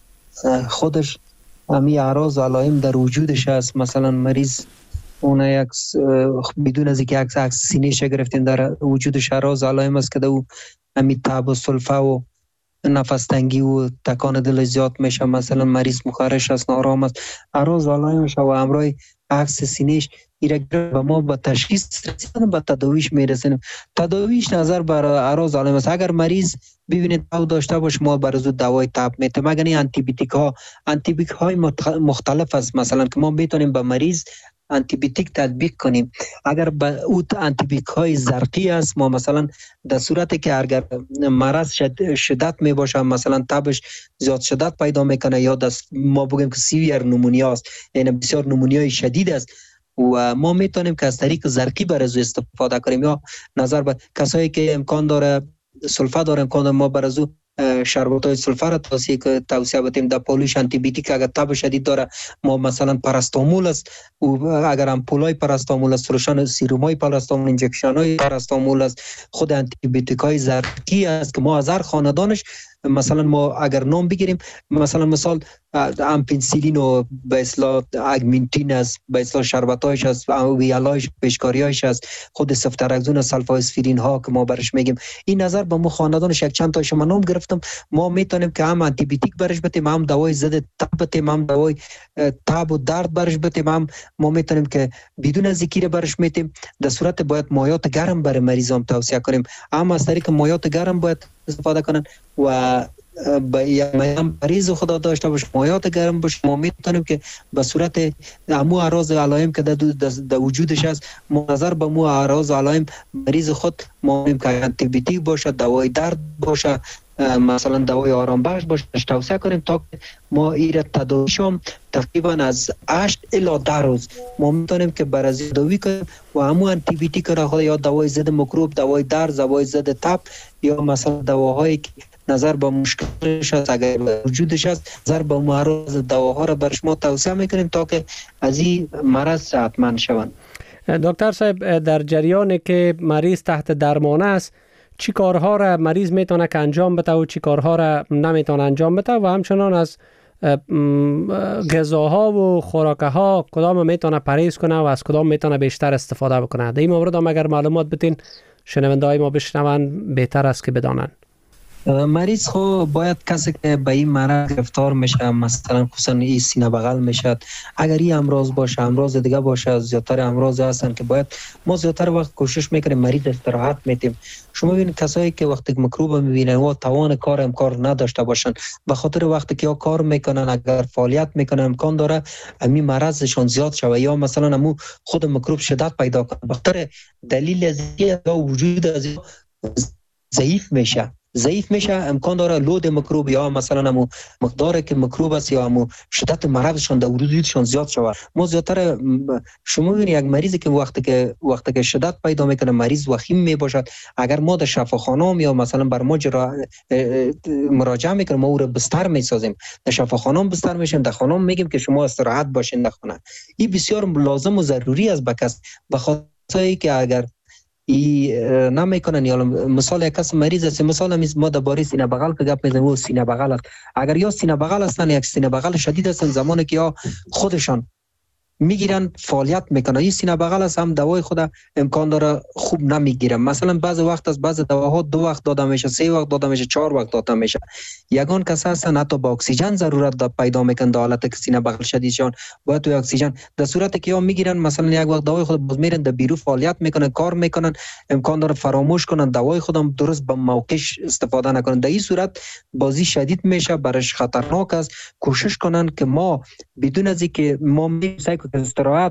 خودش همی اعراض و علائم در وجودش است، مثلا مریض اون یک بدون از اینکه عکس عکس سینه ش گرفتیم در وجودش اعراض علائم است که دو همی تب و سلفه و نفس تنگی و تکان دل زیاد میشه، مثلا مریض مخارش است، نارام است، اعراض علائمش و همراه عکس سینه‌اش ایرا و ما با تشخیص رسیدن به تداویش میرسیم. تداویش نظر بر اعراض علائم است. اگر مریض ببینید تب داشته باشه ما بر از دوای تب میتیم. اگر این آنتی بیوتیک ها آنتی بیوتیک های مختلف است، مثلا که ما میتونیم به مریض آنتی بیوتیک تطبیق کنیم. اگر به او آنتی بیوتیک های زرقی است، ما مثلا در صورتی که اگر مرض شد شدت می باشه، مثلا تبش زیاد شدت پیدا میکنه یا دست ما بگیم که سیویر نمونیا است، یعنی بسیار نمونیای شدید است و ما میتونیم که از طریق زرقی بر از استفاده کنیم. یا نظر به کسایی که امکان داره سلفه داره امکان داره ما بر از شربت های سلفه را توصیه توصیه بتیم. در پولیش آنتی بیوتیک اگر تب شدید داره ما مثلا پاراستامول است و اگر امپول های پاراستامول است، سولوشن سیروم های پاراستامول، انجکشن های پاراستامول است، خود آنتی بیوتیک های زرقی است که ما از هر خاندانش مثلا ما اگر نام بگیریم، مثلا مثال امپنسیلین و به اصطلاح اگمنتین است، به اصطلاح شربتایش است، ویالایش پیشکاریایش است، خود سفترکزون، سلفاسفیرین ها که ما برش میگیم. این نظر به ما خاندانش یک چند تاشو من نام گرفتم. ما میتونیم که هم آنتی بیوتیک برش بتیم، هم دوای ضد تب بتیم، هم دوای تب و درد برش بتیم، هم ما میتونیم که بدون از ذکر برش میتیم. در صورت باید مایات گرم برای مریضام توصیه کنیم. هم از طریق مایات گرم باید استفاده کنن و با یا مریض خدا داشته باشه مایات گرم باشه. ما میتونیم که به صورت امو اعراض علائم که در وجودش هست نظر به مو اعراض علائم مریض خود ما میگیم که آنتی بیوتیک باشه، دوای درد باشه، مثلا دوای آرام بخش باشه توصیه کنیم تا که ما این تداویشم تقریبا از هشت الی ده روز ما میتونیم که بر از تداوی کنیم و همون آنتی بیوتیک را خود یا دوای ضد میکروب، دوای درد، دوای ضد تب یا مثلا دواهایی که نظر به مشکلش هست اگر وجودش هست نظر به معرض دواها را برش ما توصیه میکنیم تا که از این مرض صحتمند شوند. دکتر صاحب در جریان که مریض تحت درمان است چی کارها را مریض میتونه که انجام بده و چی کارها را نمیتونه انجام بده و همچنان از غذاها و خوراکها کدام میتونه پرهیز کنه و از کدام میتونه بیشتر استفاده بکنه؟ در این مورد هم اگر معلومات بتین شنونده های ما بشنون بهتر است که بدانن. مریض خو باید کسی که به این مرض گرفتار میشه، مثلا خصوصا این سینه بغل میشد، اگر این امراض باشه امراض دیگه باشه، زیادتر امراض هستن که باید ما زیادتر وقت کوشش میکنیم مریض استراحت میتیم. شما ببینید کسایی که وقتی میکروب میبینن و توان کار امکان نداشته باشن به خاطر وقتی که یا کار میکنن اگر فعالیت میکنن امکان داره همین مرضشون زیاد شوه یا مثلا همون خود میکروب شدت پیدا کنه به خاطر دلیل از یا وجود از ضعیف میشه ضعیف میشه امکان داره لود میکروب یا مثلا همون مقداری که میکروب است یا همون شدت مرضشون در وجودشون زیاد شود. ما زیادتر شما ببینید یک مریضی که وقتی که وقتی که شدت پیدا میکنه مریض وخیم میباشد اگر ما در شفاخانه یا مثلا بر ما مراجعه میکنیم ما او رو بستر میسازیم در شفاخانه بستر میشیم در خانه میگیم که شما استراحت باشین در خانه. این بسیار لازم و ضروری است به کس به خاطر که اگر ای نمیکنن یا مثال یک کس مریض است مثلا ما درباره سینه بغل که گپ میزنیم و سینه بغل است اگر یا سینه بغل هستن یک سینه بغل شدید هستن زمانی که یا خودشان میگیرن فعالیت میکنن این سینه بغل است هم دوای خود امکان داره خوب نمیگیرن. مثلا بعض وقت از بعض دواها دو وقت داده میشه، سه وقت داده میشه، چهار وقت داده میشه. یگان کس هستن حتی با اکسیژن ضرورت پیدا میکنن در حالت که سینه بغل شدیدشان باید تو اکسیژن در صورتی که یا میگیرن مثلا یک وقت دوای خود باز میرن در بیرون فعالیت میکنن کار میکنن امکان داره فراموش کنن دوای خودم درست به موقعش استفاده نکنن. در این صورت بازی شدید میشه برش خطرناک است. کوشش کنن که ما بدون از اینکه ما میسای که استراحت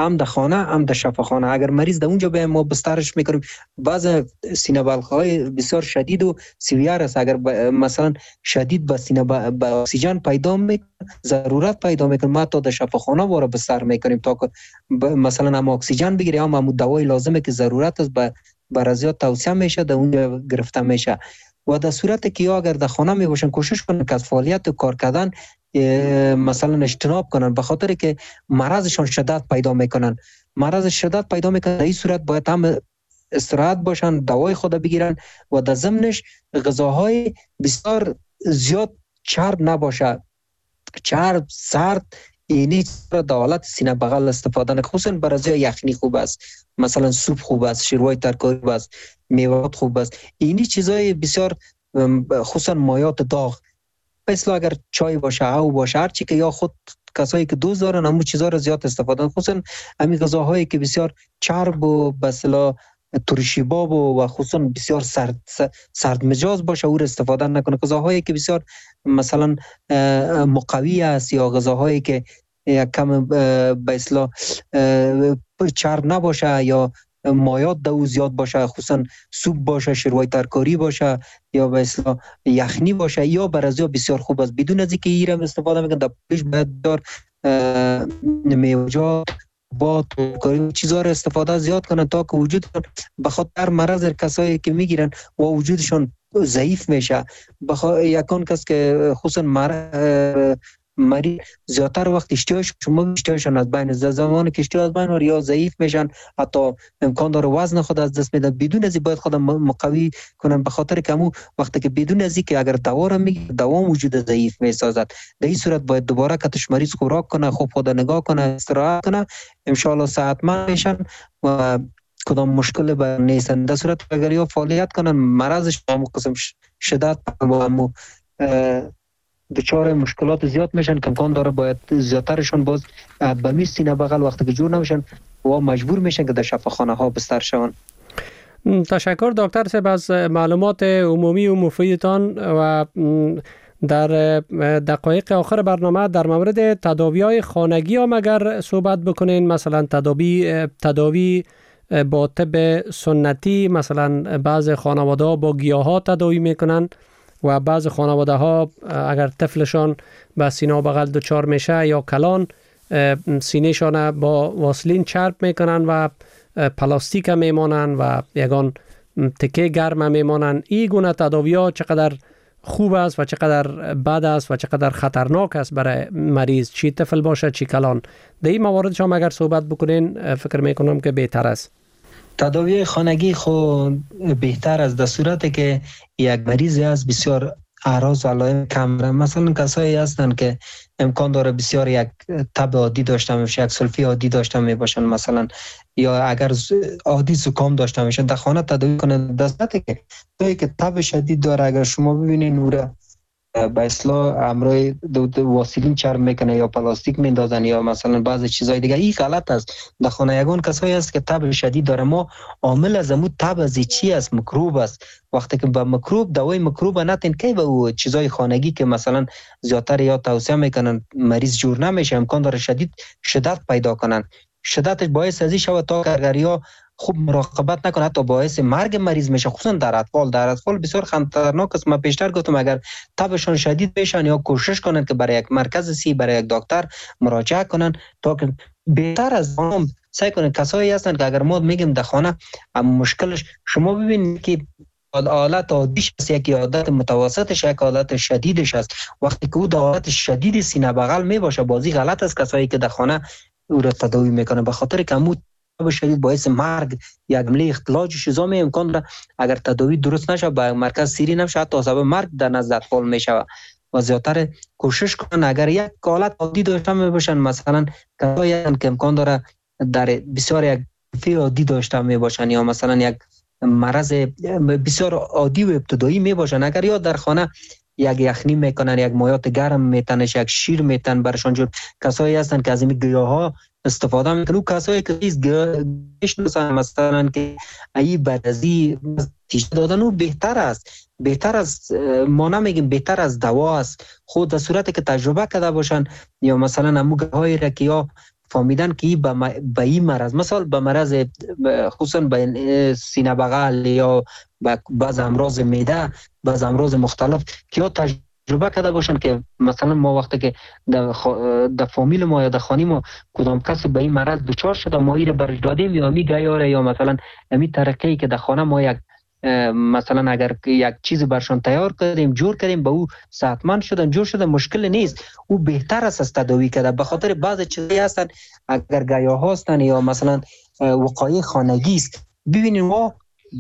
هم در خانه هم در شفاخانه. اگر مریض در اونجا به ما بسترش میکنیم، بعض سینه بلخهای بسیار شدید و سیویار است، اگر مثلا شدید به سینه به اکسیژن پیدا میکنه، ضرورت پیدا میکنه، ما تا در شفاخانه واره بستر میکنیم تا که مثلا هم اکسیژن بگیره، هم هم دوای لازمه که ضرورت است به برازیات توصیه میشه در اونجا گرفته میشه. و در صورت که یا اگر در خانه می باشن کوشش کنن که از فعالیت و کار کردن مثلا اجتناب کنن، به خاطر که مرضشان شدت پیدا میکنن. مرض شدت پیدا میکنن، در این صورت باید هم استراحت باشن، دوای خود بگیرن و در ضمنش غذاهای بسیار زیاد چرب نباشه، چرب سرد اینی در حالت سینه بغل استفاده نه. خصوصا برای یخنی خوب است، مثلا سوپ خوب است، شیروای ترکاری خوب است، میوات خوب است. اینی چیزای بسیار خصوصا مایات داغ، مثلا اگر چای باشه او باشه، هر چی که یا خود کسایی که دوست دارن همون چیزا رو زیاد استفاده، خصوصا همین غذاهایی که بسیار چرب و مثلا ترشی باب و خصوصا بسیار سرد سرد مجاز باشه او رو استفاده نکنه. غذاهایی که بسیار مثلا مقوی است یا غذاهایی که کم به اصطلاح چرب نباشه یا مایات دو زیاد باشه، خصوصا سوپ باشه، شیروای ترکاری باشه یا به اصطلاح یخنی باشه، یا برازیا بسیار خوب است. بدون از اینکه ایرم استفاده میکنه، در پیش باید دار میوه‌جات با ترکاری چیزا رو استفاده زیاد کنن تا که وجود به خاطر مرض کسایی که میگیرن و وجودشون ضعیف میشه. بخاطر یکان کس که خصوصا مرض مریض زیادتر وقت اشتیاش شما اشتیاشون از بین زمانی که اشتیاش از بین و یا ضعیف میشن، حتی امکان داره وزن خود از دست میدن. بدون از این باید خود مقوی کنن، به خاطر که امو وقتی که بدون از این که اگر دوا رو میگیره دوام وجود ضعیف میسازد. در این صورت باید دوباره کتش مریض خوراک کنه، خوب خود نگاه کنه، استراحت کنه، ان شاء الله صحتمند میشن و کدام مشکل به نیستن. در صورت اگر یا فعالیت کنن مرضش همو قسم شدت و همو دچار مشکلات زیاد میشن که امکان داره باید زیادترشون باز به می سینه بغل وقتی که جور نمیشن و مجبور میشن که در شفاخانه ها بستر شون. تشکر دکتر صاحب از معلومات عمومی و مفیدتان. و در دقایق آخر برنامه در مورد تداوی‌های خانگی هم اگر صحبت بکنین، مثلا تداوی تداوی با طب سنتی، مثلا بعض خانواده با گیاها تداوی میکنن و بعض خانواده ها اگر طفلشان به سینه بغل دچار میشه یا کلان، سینه شان با واسلین چرب میکنن و پلاستیک میمانن و یگان تکه گرم میمانن. این گونه تداوی ها چقدر خوب است و چقدر بد است و چقدر خطرناک است برای مریض، چی طفل باشه چی کلان؟ در این موارد شما اگر صحبت بکنین فکر میکنم که بهتر است. تداوی خانگی خود بهتر است در صورتی که یک مریضی از بسیار اعراض و علائم کم داره. مثلا کسایی هستند که امکان داره بسیار یک تب عادی داشته باشه، یک سلفی عادی داشته می باشن مثلا، یا اگر عادی زکام داشته باشن در خانه تداوی کنند. در صورتی که توی که تب شدید داره، اگر شما ببینید نوره به اصطلاح امروی واسلین چرب میکنه یا پلاستیک میندازن یا مثلا بعضی چیزای دیگه، این غلط است. در خانه یگان کسایی است که تب شدید داره، ما عامل از امو تب از چی است؟ میکروب است. وقتی که با میکروب دوای میکروب نتین کی به او چیزای خانگی که مثلا زیادتر یا توصیه میکنن مریض جور نمیشه، امکان داره شدید شدت پیدا کنن. شدتش باعث ازی شود تا اگر یا خوب مراقبت نکنه حتی باعث مرگ مریض میشه، خصوصا در اطفال. در اطفال بسیار خطرناک است. من پیشتر گفتم اگر تبشون شدید بشن یا کوشش کنن که برای یک مرکز سی برای یک دکتر مراجعه کنن تا که بهتر از هم سعی کنن. کسایی هستن که اگر ما میگیم در خانه مشکلش، شما ببینید که حالت عادیش است، یک حالت متوسطش، یک حالت شدیدش است. وقتی که او در حالت شدید سینه بغل می باشه، بازی غلط است کسایی که در خانه او را تداوی میکنه، به خاطر که امو شدید باعث مرگ یک عملی اختلاج چیزا می امکان داره اگر تداوی درست نشه به مرکز سیری نشه حتی سبب مرگ در نزد اطفال میشه. و زیادتر کوشش کنن اگر یک حالت عادی داشته می باشن، مثلا کسایی که امکان داره در بسیار یک فی عادی داشته می باشن یا مثلا یک مرض بسیار عادی و ابتدایی می باشن، اگر یا در خانه یک یخنی میکنن، یک مایات گرم میتنش، یک شیر میتن برشان جور، کسایی هستن که از این گیاها استفاده میکنن. او کسایی که از گیاهشون مثلا که ای برزی تیشه دادن او بهتر است، بهتر از ما نمیگیم بهتر از دوا است. خود در صورتی که تجربه کرده باشن یا مثلا امو گیاهایی را که یا فهمیدن که به م... به این مرض، مثلا به مرض خصوصا به سینه بغل یا بعض امراض معده، بعض امراض مختلف که یا تجربه کرده باشن که مثلا ما وقتی که در خ... در فامیل ما یا در خانه ما کدام کسی به این مرض دچار شده، ما این برش دادیم یا می گیاره یا مثلا همین طریقی که در خانه ما یک مثلا اگر یک چیزی برشان تیار کردیم جور کردیم به او صحتمند شدن جور شدن مشکل نیست، او بهتر است از تداوی کرده. به خاطر بعض چیزایی هستن اگر گیاه هستن یا مثلا وقایع خانگی است، ببینید ما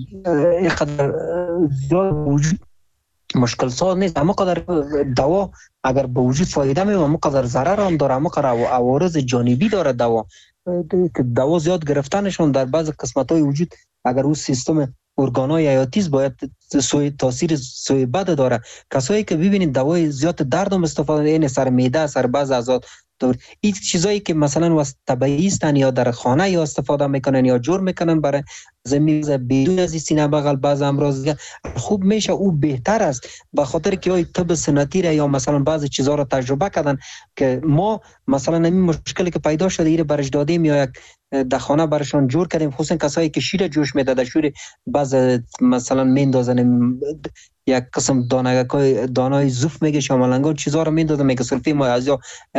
اینقدر زیاد وجود مشکل ساز نیست، اما قدر دوا اگر به وجود فایده میده اما قدر ضرر هم داره، اما قدر عوارض جانبی داره دوا که دوا زیاد گرفتنشون در بعض قسمت های وجود اگر او سیستم ارگانای حیاتی باید سوی تاثیر سوی بد داره. کسایی که ببینید دوای زیاد درد هم استفاده این سر معده سر بعض اعضا، این چیزایی که مثلا واسه طبیعی استن یا در خانه یا استفاده میکنن یا جور میکنن برای زمین بدون از سینه بغل بعض امراض خوب میشه، او بهتر است. به خاطر که ای طب سنتی را یا مثلا بعض چیزا رو تجربه کردن که ما مثلا این مشکلی که پیدا شده ایره برش دادیم یا یک در خانه برشان جور کردیم، خصوصا کسایی که شیر جوش میداد شیر بعض مثلا میندازن یک قسم دانگای دانای زوف میگه شامالنگان چیزا رو میندازن میگه سلفی ما از یا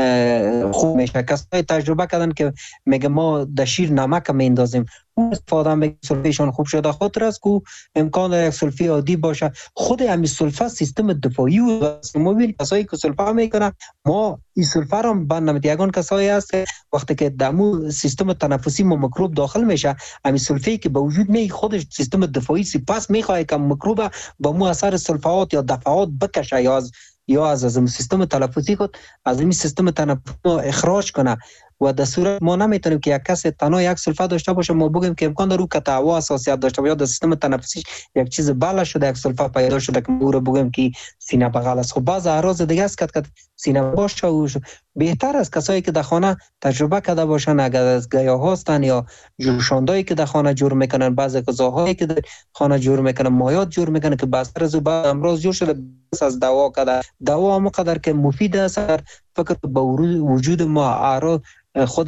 خوب میشه. کسایی تجربه کردن که میگه ما در شیر نمک میندازیم اون استفاده میگه سلفیشان خوب شده، خاطر است که امکان داره یک سلفی عادی باشه. خود همین سلفه سیستم دفاعی و ما ببین کسایی که سلفه میکنن ما این سلفه رو بند نمیدیم. یگان کسایی هست که وقتی که دمو سیستم تنفسی ما میکروب داخل میشه همین سلفی که به وجود می خودش سیستم دفاعی سپاس میخواد که میکروب با مو اثر سلفات یا دفعات بکشه یا از یا از از سیستم تنفسی خود از این سیستم تنفسی اخراج کنه. و در صورت ما نمیتونیم که یک کس تنها یک سلفه داشته باشه ما بگیم که امکان داره که هوا حساسیت داشته باشه یا در سیستم تنفسی یک چیز بالا شده یک سلفه پیدا شده که ما رو بگیم که سینه بغل است. خب بعض اعراض دیگه است که سینه باشه و بهتر است کسایی که در خانه تجربه کرده باشن اگر از گیاه هستن یا جوشاندایی که در خانه جور میکنن، بعض غذاهایی که در خانه جور میکنن، مایات جور میکنن که بعض از بعض امراض جور شده از دوا کرده. دوا هم قدر که مفید است فکر به وجود ما اعراض خود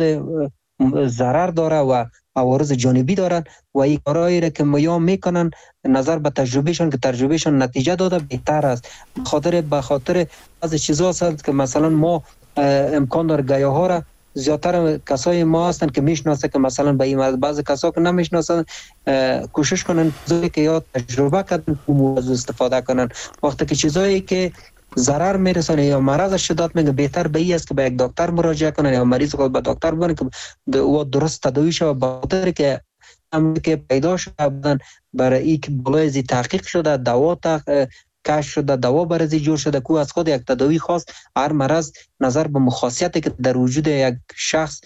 ضرر داره و عوارض جانبی دارن و این کارهایی را که ما میکنن نظر به تجربهشون که تجربهشون نتیجه داده بهتر است. خاطر به خاطر از چیزا هست که مثلا ما امکان داره گیاه ها را زیادتر کسای ما هستن که میشناسه که مثلا به این بعض کسا که نمیشناسن کوشش کنن چیزایی که یا تجربه کردن از استفاده کنن. وقتی که چیزایی که ضرر میرسونه یا مرض شدت میگه بهتر به این است که به یک دکتر مراجعه کنن یا مریض خود به دکتر ببرن که او درست تداوی شود. به خاطر که هم که پیدا شده بودن برای این که بالای زی تحقیق شده دوا تق کش شده دوا برای زی جور شده که از خود یک تداوی خاص هر مرض نظر به مخاصیتی که در وجود یک شخص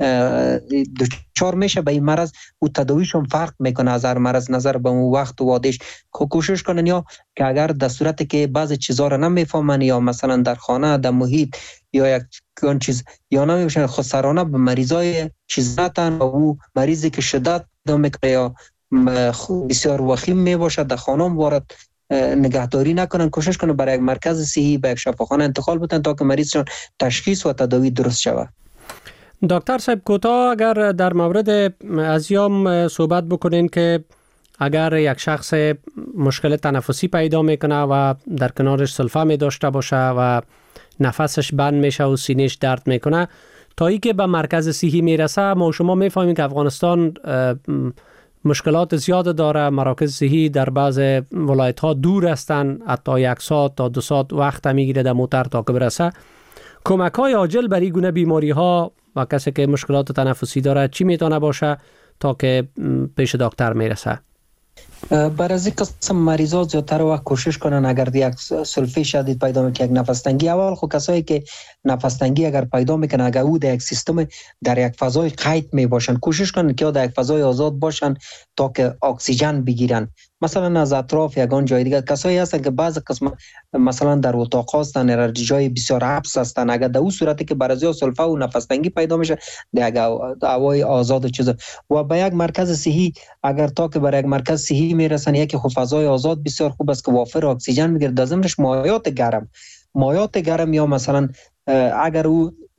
دچار میشه به این مرض او تداویشون فرق میکنه از هر مرض نظر به اون وقت و وادش. کوشش کنن یا که اگر در صورتی که بعض چیزا رو نمیفهمن یا مثلا در خانه در محیط یا یک اون چیز یا نمیشن خسرانه به مریضای چیز نتن و او مریضی که شدت دام میکنه یا بسیار وخیم میباشه در خانه وارد نگهداری نکنن، کوشش کنن برای یک مرکز صحی به یک شفاخانه انتقال بدن تا که مریضشون تشخیص و تداوی درست شود. دکتر صاحب کوتاه اگر در مورد ازیام صحبت بکنین که اگر یک شخص مشکل تنفسی پیدا میکنه و در کنارش سلفه می داشته باشه و نفسش بند میشه و سینهش درد میکنه تا ای که به مرکز صحی میرسه ما شما میفهمیم که افغانستان مشکلات زیاد داره، مراکز صحی در بعض ولایت ها دور هستند، حتی یک ساعت تا دو ساعت وقت میگیره در موتر تا که برسه. کمک های عاجل برای گونه بیماری ها و کسی که مشکلات تنفسی داره چی میتونه باشه تا که پیش دکتر میرسه؟ برای از این قسم مریضا زیادتر وقت کوشش کنن اگر یک سلفه شدید پیدا میکنه یک نفس تنگی اول خود کسایی که نفس تنگی اگر پیدا میکنه اگر او در یک سیستم در یک فضای قید می باشن کوشش کنن که در یک فضای آزاد باشن تا که اکسیژن بگیرن. مثلا از اطراف یگان جای دیگه کسایی هستن که بعض قسم مثلا در اتاق هستن در جای بسیار حبس هستن اگر در اون صورتی که برازی سلفه و نفس تنگی پیدا میشه در هوای آزاد و چیز و به یک مرکز صحی اگر تا که برای یک مرکز صحی میرسن یکی خب فضای آزاد بسیار خوب است که وافر اکسیژن میگیره. در ضمنش مایات گرم مایات گرم یا مثلا اگر او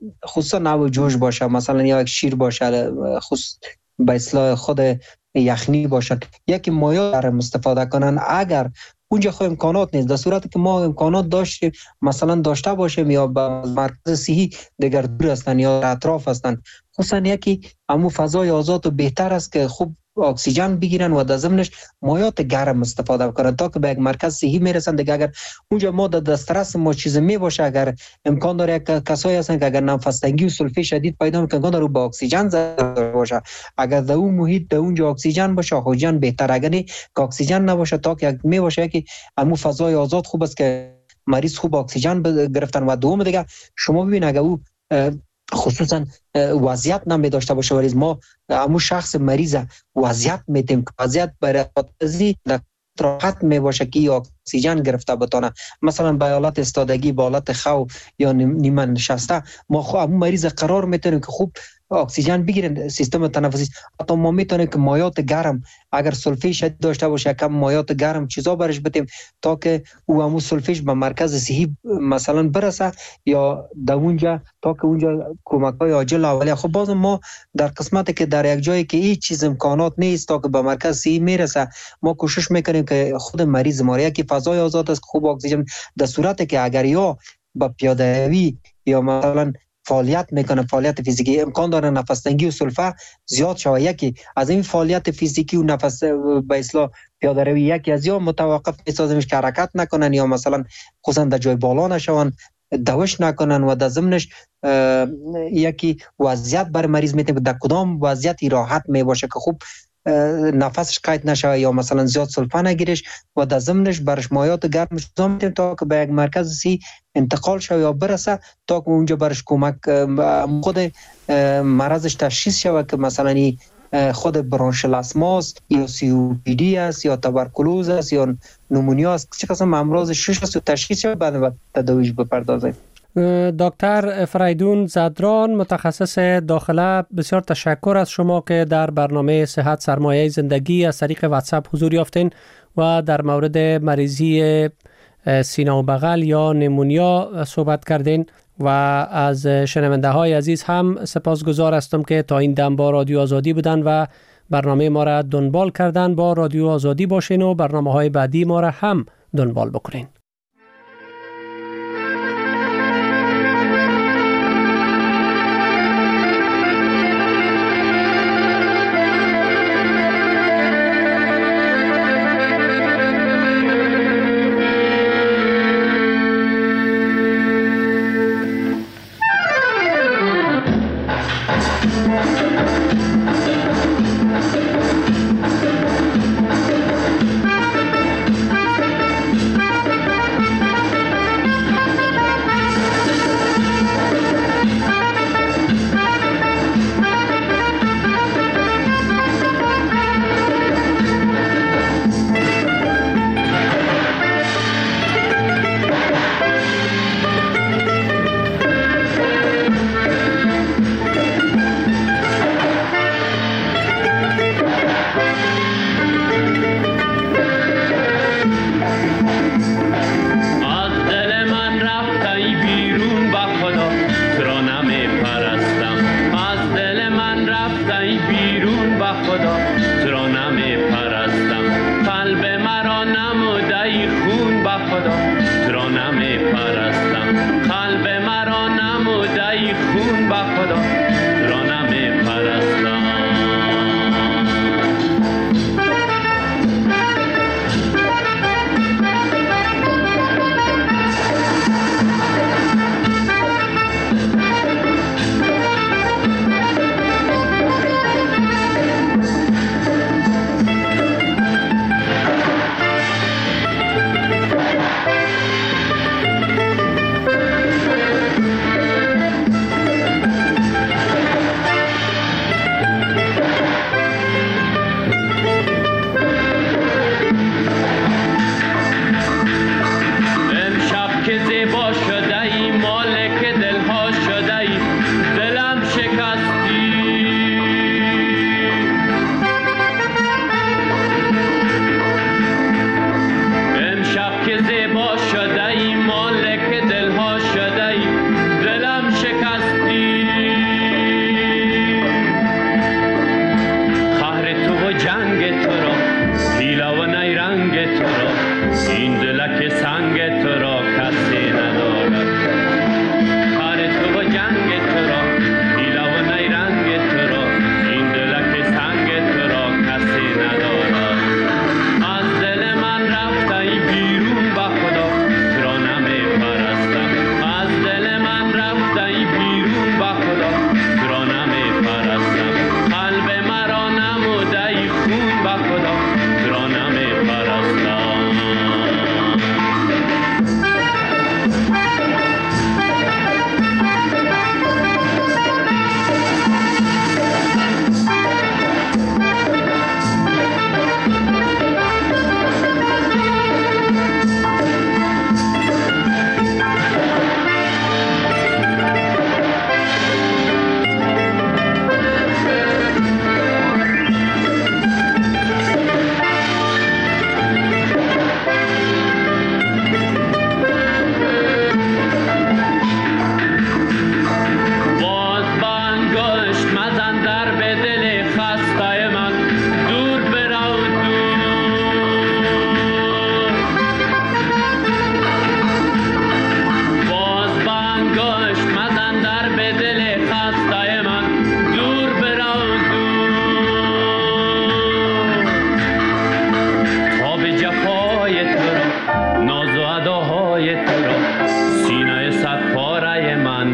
خصوصا نوع جوش باشه، مثلا یا یک شیر باشه، خصوص به اصطلاح خود یخنی باشه، یکی مایع گرم استفاده کنن. اگر اونجا خو امکانات نیست، در صورتی که ما امکانات داشتیم مثلا داشته باشیم یا به مرکز صحی دیگر دور هستن یا اطراف هستن، خصوصا یکی همو فضای آزاد و بهتر است که خوب اکسیژن بگیرن و در ضمنش مایعات گرم استفاده کنن تا که به یک مرکز صحی میرسن. دیگه اگر اونجا ما در دسترس ما چیز می باشه، اگر امکان داره کسایی هستن که اگر نفس تنگی و سلفه شدید پیدا میکنن، امکان داره با اکسیژن ضرر باشه. اگر در اون محیط در اونجا اکسیژن باشه اکسیژن بهتر، اگر نه که اکسیژن نباشه تا که می باشه که همو فضای آزاد خوب است که مریض خوب اکسیژن گرفتن. و دوم دیگه شما ببین اگر او خصوصا وضعیت نمی داشته باشه مریض، ما همون شخص مریض وضعیت میتیم که وضعیت برای خاطرزی راحت می باشه که اکسیژن گرفته بتونه، مثلا به حالت استادگی، به حالت خو یا نیمه نشسته، ما خو همون مریض قرار میتونیم که خوب اکسیژن بگیرن سیستم تنفسی. حتی ما میتونیم که مایعات گرم اگر سلفه شدید داشته باشه کم مایعات گرم چیزا برش بدیم تا که او همون سلفش به مرکز صحی مثلا برسه یا در اونجا تا که اونجا کمک‌های عاجل اولیه. خب باز ما در قسمتی که در یک جایی که هیچ چیز امکانات نیست تا که به مرکز صحی میرسه، ما کوشش میکنیم که خود مریض ما یکی فضای آزاد است خوب اکسیژن، در صورتی که اگر یا با پیاده روی یا مثلا فعالیت میکنه فعالیت فیزیکی امکان داره نفس تنگی و سلفه زیاد شوه، یکی از این فعالیت فیزیکی و نفس به اصطلاح پیاده روی یکی از یا متوقف میسازیمش که حرکت نکنن یا مثلا خصوصا در جای بالا نشون دوش نکنن و در ضمنش یکی وضعیت بر مریض میتونه در کدام وضعیتی راحت می باشه که خوب نفسش قید نشه یا مثلا زیاد سلفه نگیرش و در ضمنش برش مایعات گرم میتیم تا که به یک مرکز سی انتقال شوه یا برسه تا که اونجا برش کمک خود مرضش تشخیص شوه که مثلا خود برانشل اسماس یا سی او پی دی است یا توبرکلوز است یا نمونیا است، چه قسم امراض شش است و تشخیص شوه بعد تداویش بپردازیم. دکتر فریدون زدران متخصص داخله، بسیار تشکر از شما که در برنامه صحت سرمایه زندگی از طریق واتساپ حضور یافتین و در مورد مریضی سینه و بغل یا نمونیا صحبت کردین و از شنونده های عزیز هم سپاسگزار هستم که تا این دم با رادیو آزادی بودن و برنامه ما را دنبال کردن. با رادیو آزادی باشین و برنامه های بعدی ما را هم دنبال بکنین.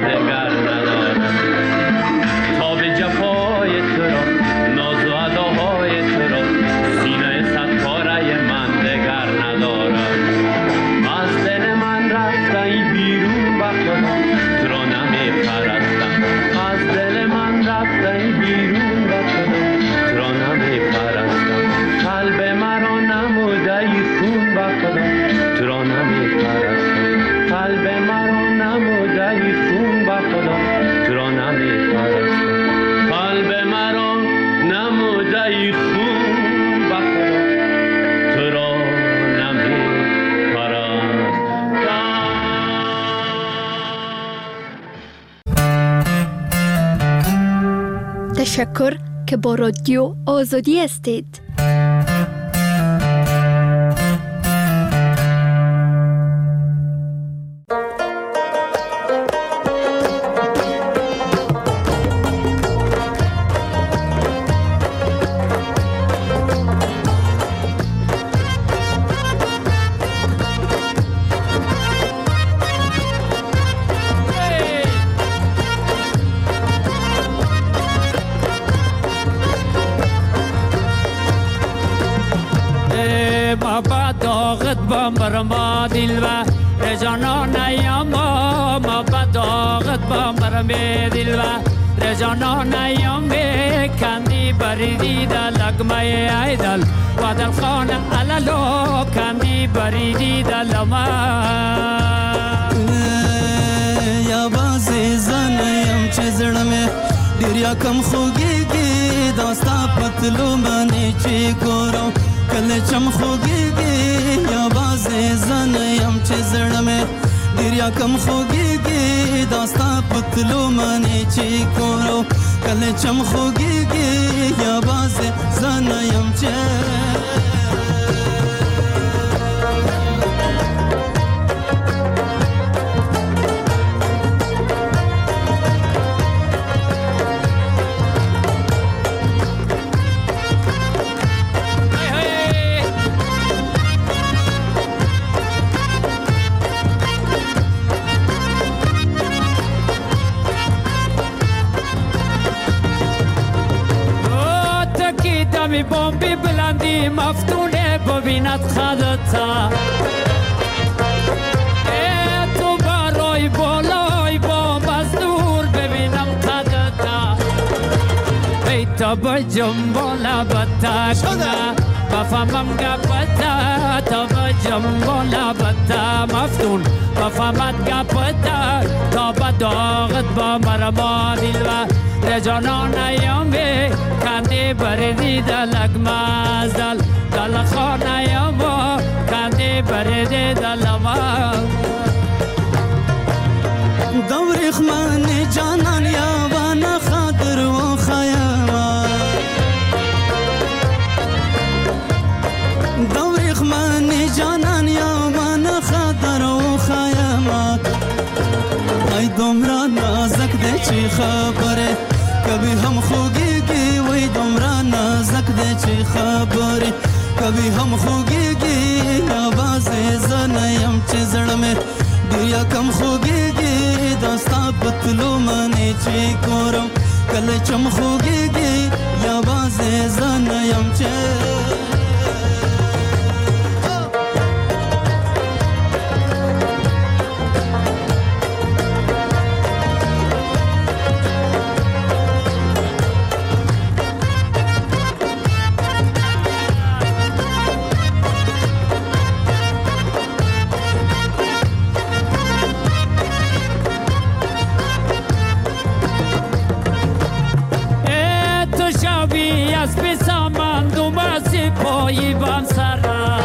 دگر ندارم. تا به جفای تو را ناز و اداهای تو را سینه صد پاره من دگر ندارم. از دل من رفته ای بیرون به خدا تو را نمی پرستم. از دل من رفته ای بیرون به خدا تو را نمی پرستم. قلب مرا نموده ای خون به خدا تو را نمی پرستم. قلب مرا نموده ای خون به خدا تو را نمی پرستم. قلب مرا نموده ای خون به خدا تو را نمی پرستم. تشکر که با رادیو آزادی هستید. برما دل و رجانان ایام ما بداغت با مرم دل و رجانان ایام کندی بریدی دل لگمه ایدل و دل خان علالو کندی بریدی دل ما یا بازی زنیم چه زرمه دریا کم خوگیگی داستا پتلو منی چی گورو کل چم خوگیگی یا بازی زنیم چه زرمه دریا کم خوگیگی داستا پتلو منی چی گورو کل چم خوگیگی یا بازی زنیم چه می بومبی بلندی مفتونه ببیند خدتا ای تو برای بالای بومب از دور ببینم خدتا ای تا بجم بالا بتا کنه بفهمم گپتا تا بجم بالا بتا مفتون بفهمت گپتا تا بداغت با مرما دل و رجانان ایامه کندی بردی دلگ مازدل دل خان ایامو کندی بردی دل ما دوریخ من جانان یاوان خاطر و خیاما دوریخ من جانان یاوان خاطر و خیاما ای دمرا نازک ده چی خبره کبھی ہم خوگی گی وہی دمرا نازک دے چی خبری کبھی ہم خوگی گی آواز زنیم چی زڑ میں دیا کم خوگی گی داستا پتلو منی چی کورو کل چم خوگی گی آواز زنیم چی پایی بام سرا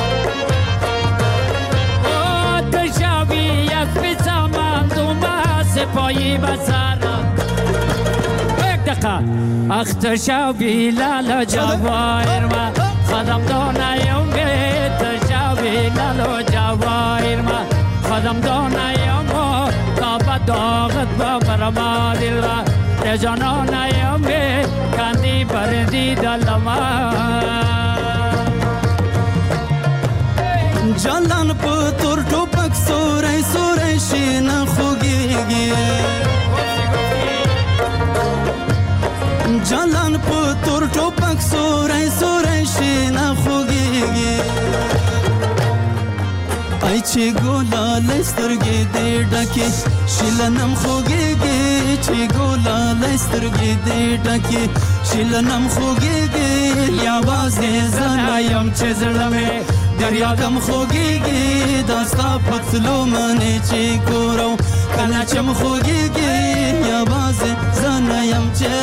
او تشاوی از بسامان دوما سپایی با سرا یک دقیقه اخ تشاوی لالا جوایر ما خدم دانایم گه تشاوی لالا جوایر ما خدم دانایم تا بداغت با مرما دل و رجانانایم گه کندی بردی دلما جلان پتور ټوپک سورې سورې شین خوږیږي چی گلال سترگی دی ڈکی شیلنم خوگیگی چی گلال سترگی دی ڈکی شیلنم خوگیگی یا بازی زنایم چه زلمه دریا کم خوگیگی داستا پتلو منی چی کورو کلچم خوگیگی یا بازی زنایم چه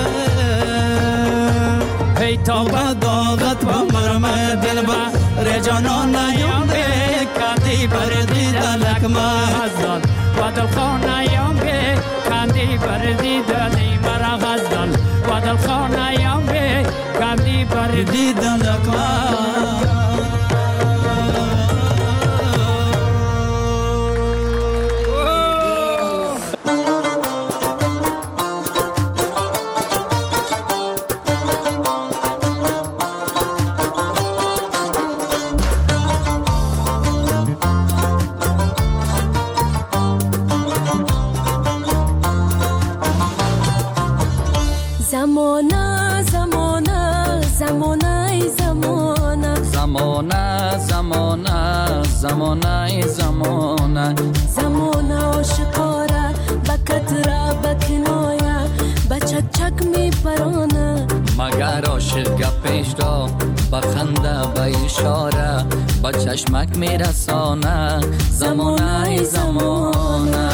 هی تا داغت با مرمه دل با رجانان نیم به کندی بردی دلک ما غزل و دل خانیم به کندی بردی دلی مرا غزل و دل خانیم به کندی بردی دلک ما زمانه زمانه زمانه زمانه زمانه زمانه زمانه زمانه زمانه عاشقاره بکتره بکنایه بچک چک می پرانه مگر عاشق گپش را بخنده به اشاره با چشمک می رسانه زمانه زمانه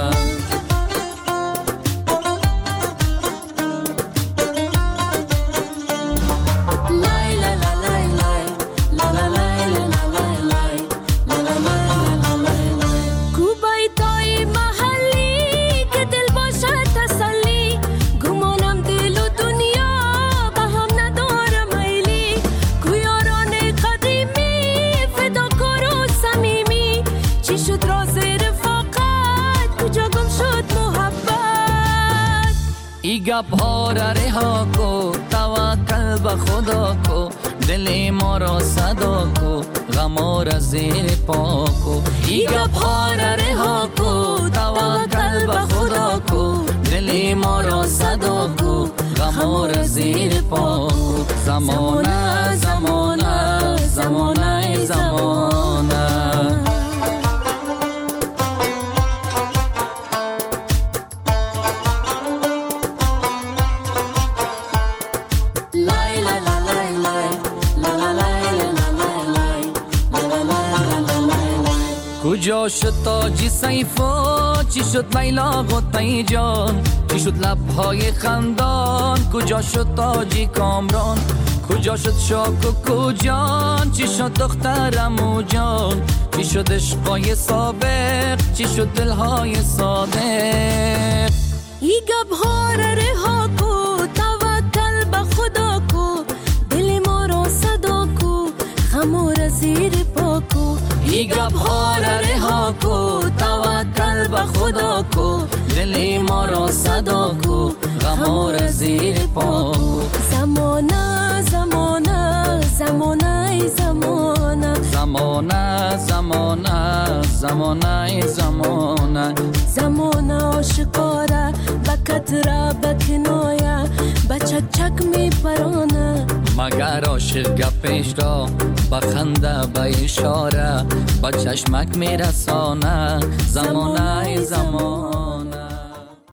گپ ها را رها کو توکل به خدا کو دل ما را صدا کو غم را زیر پا کو ای گپ ها را رها کو توکل به خدا کو دل ما را صدا کو غم را زیر پا کو زمانه زمانه زمانه زمانه کجا شد تاجی سیفا چی شد لیلا غطی جان چی شد لبهای خندان کجا شد تاجی کامران کجا شد شاک و کجان چی شد دخترمو جان چی شد عشقای سابق چی شد دلهای صادق ای گبها را رها کو توکل به خدا کو دل ما را صدا کو غم را زیر پا کو ای گبها را رها کو توکل به خدا کو دل ما را صدا کو غم را زیر پا کو زمانه زمانه زمانه زمانه زمانه زمانه زمانه زمانه زمانه عاشقاره بکتره بکنایه بچک چک می پرانه مگر عاشق گپش را بخنده به اشاره با چشمک می رسانه زمانه زمانه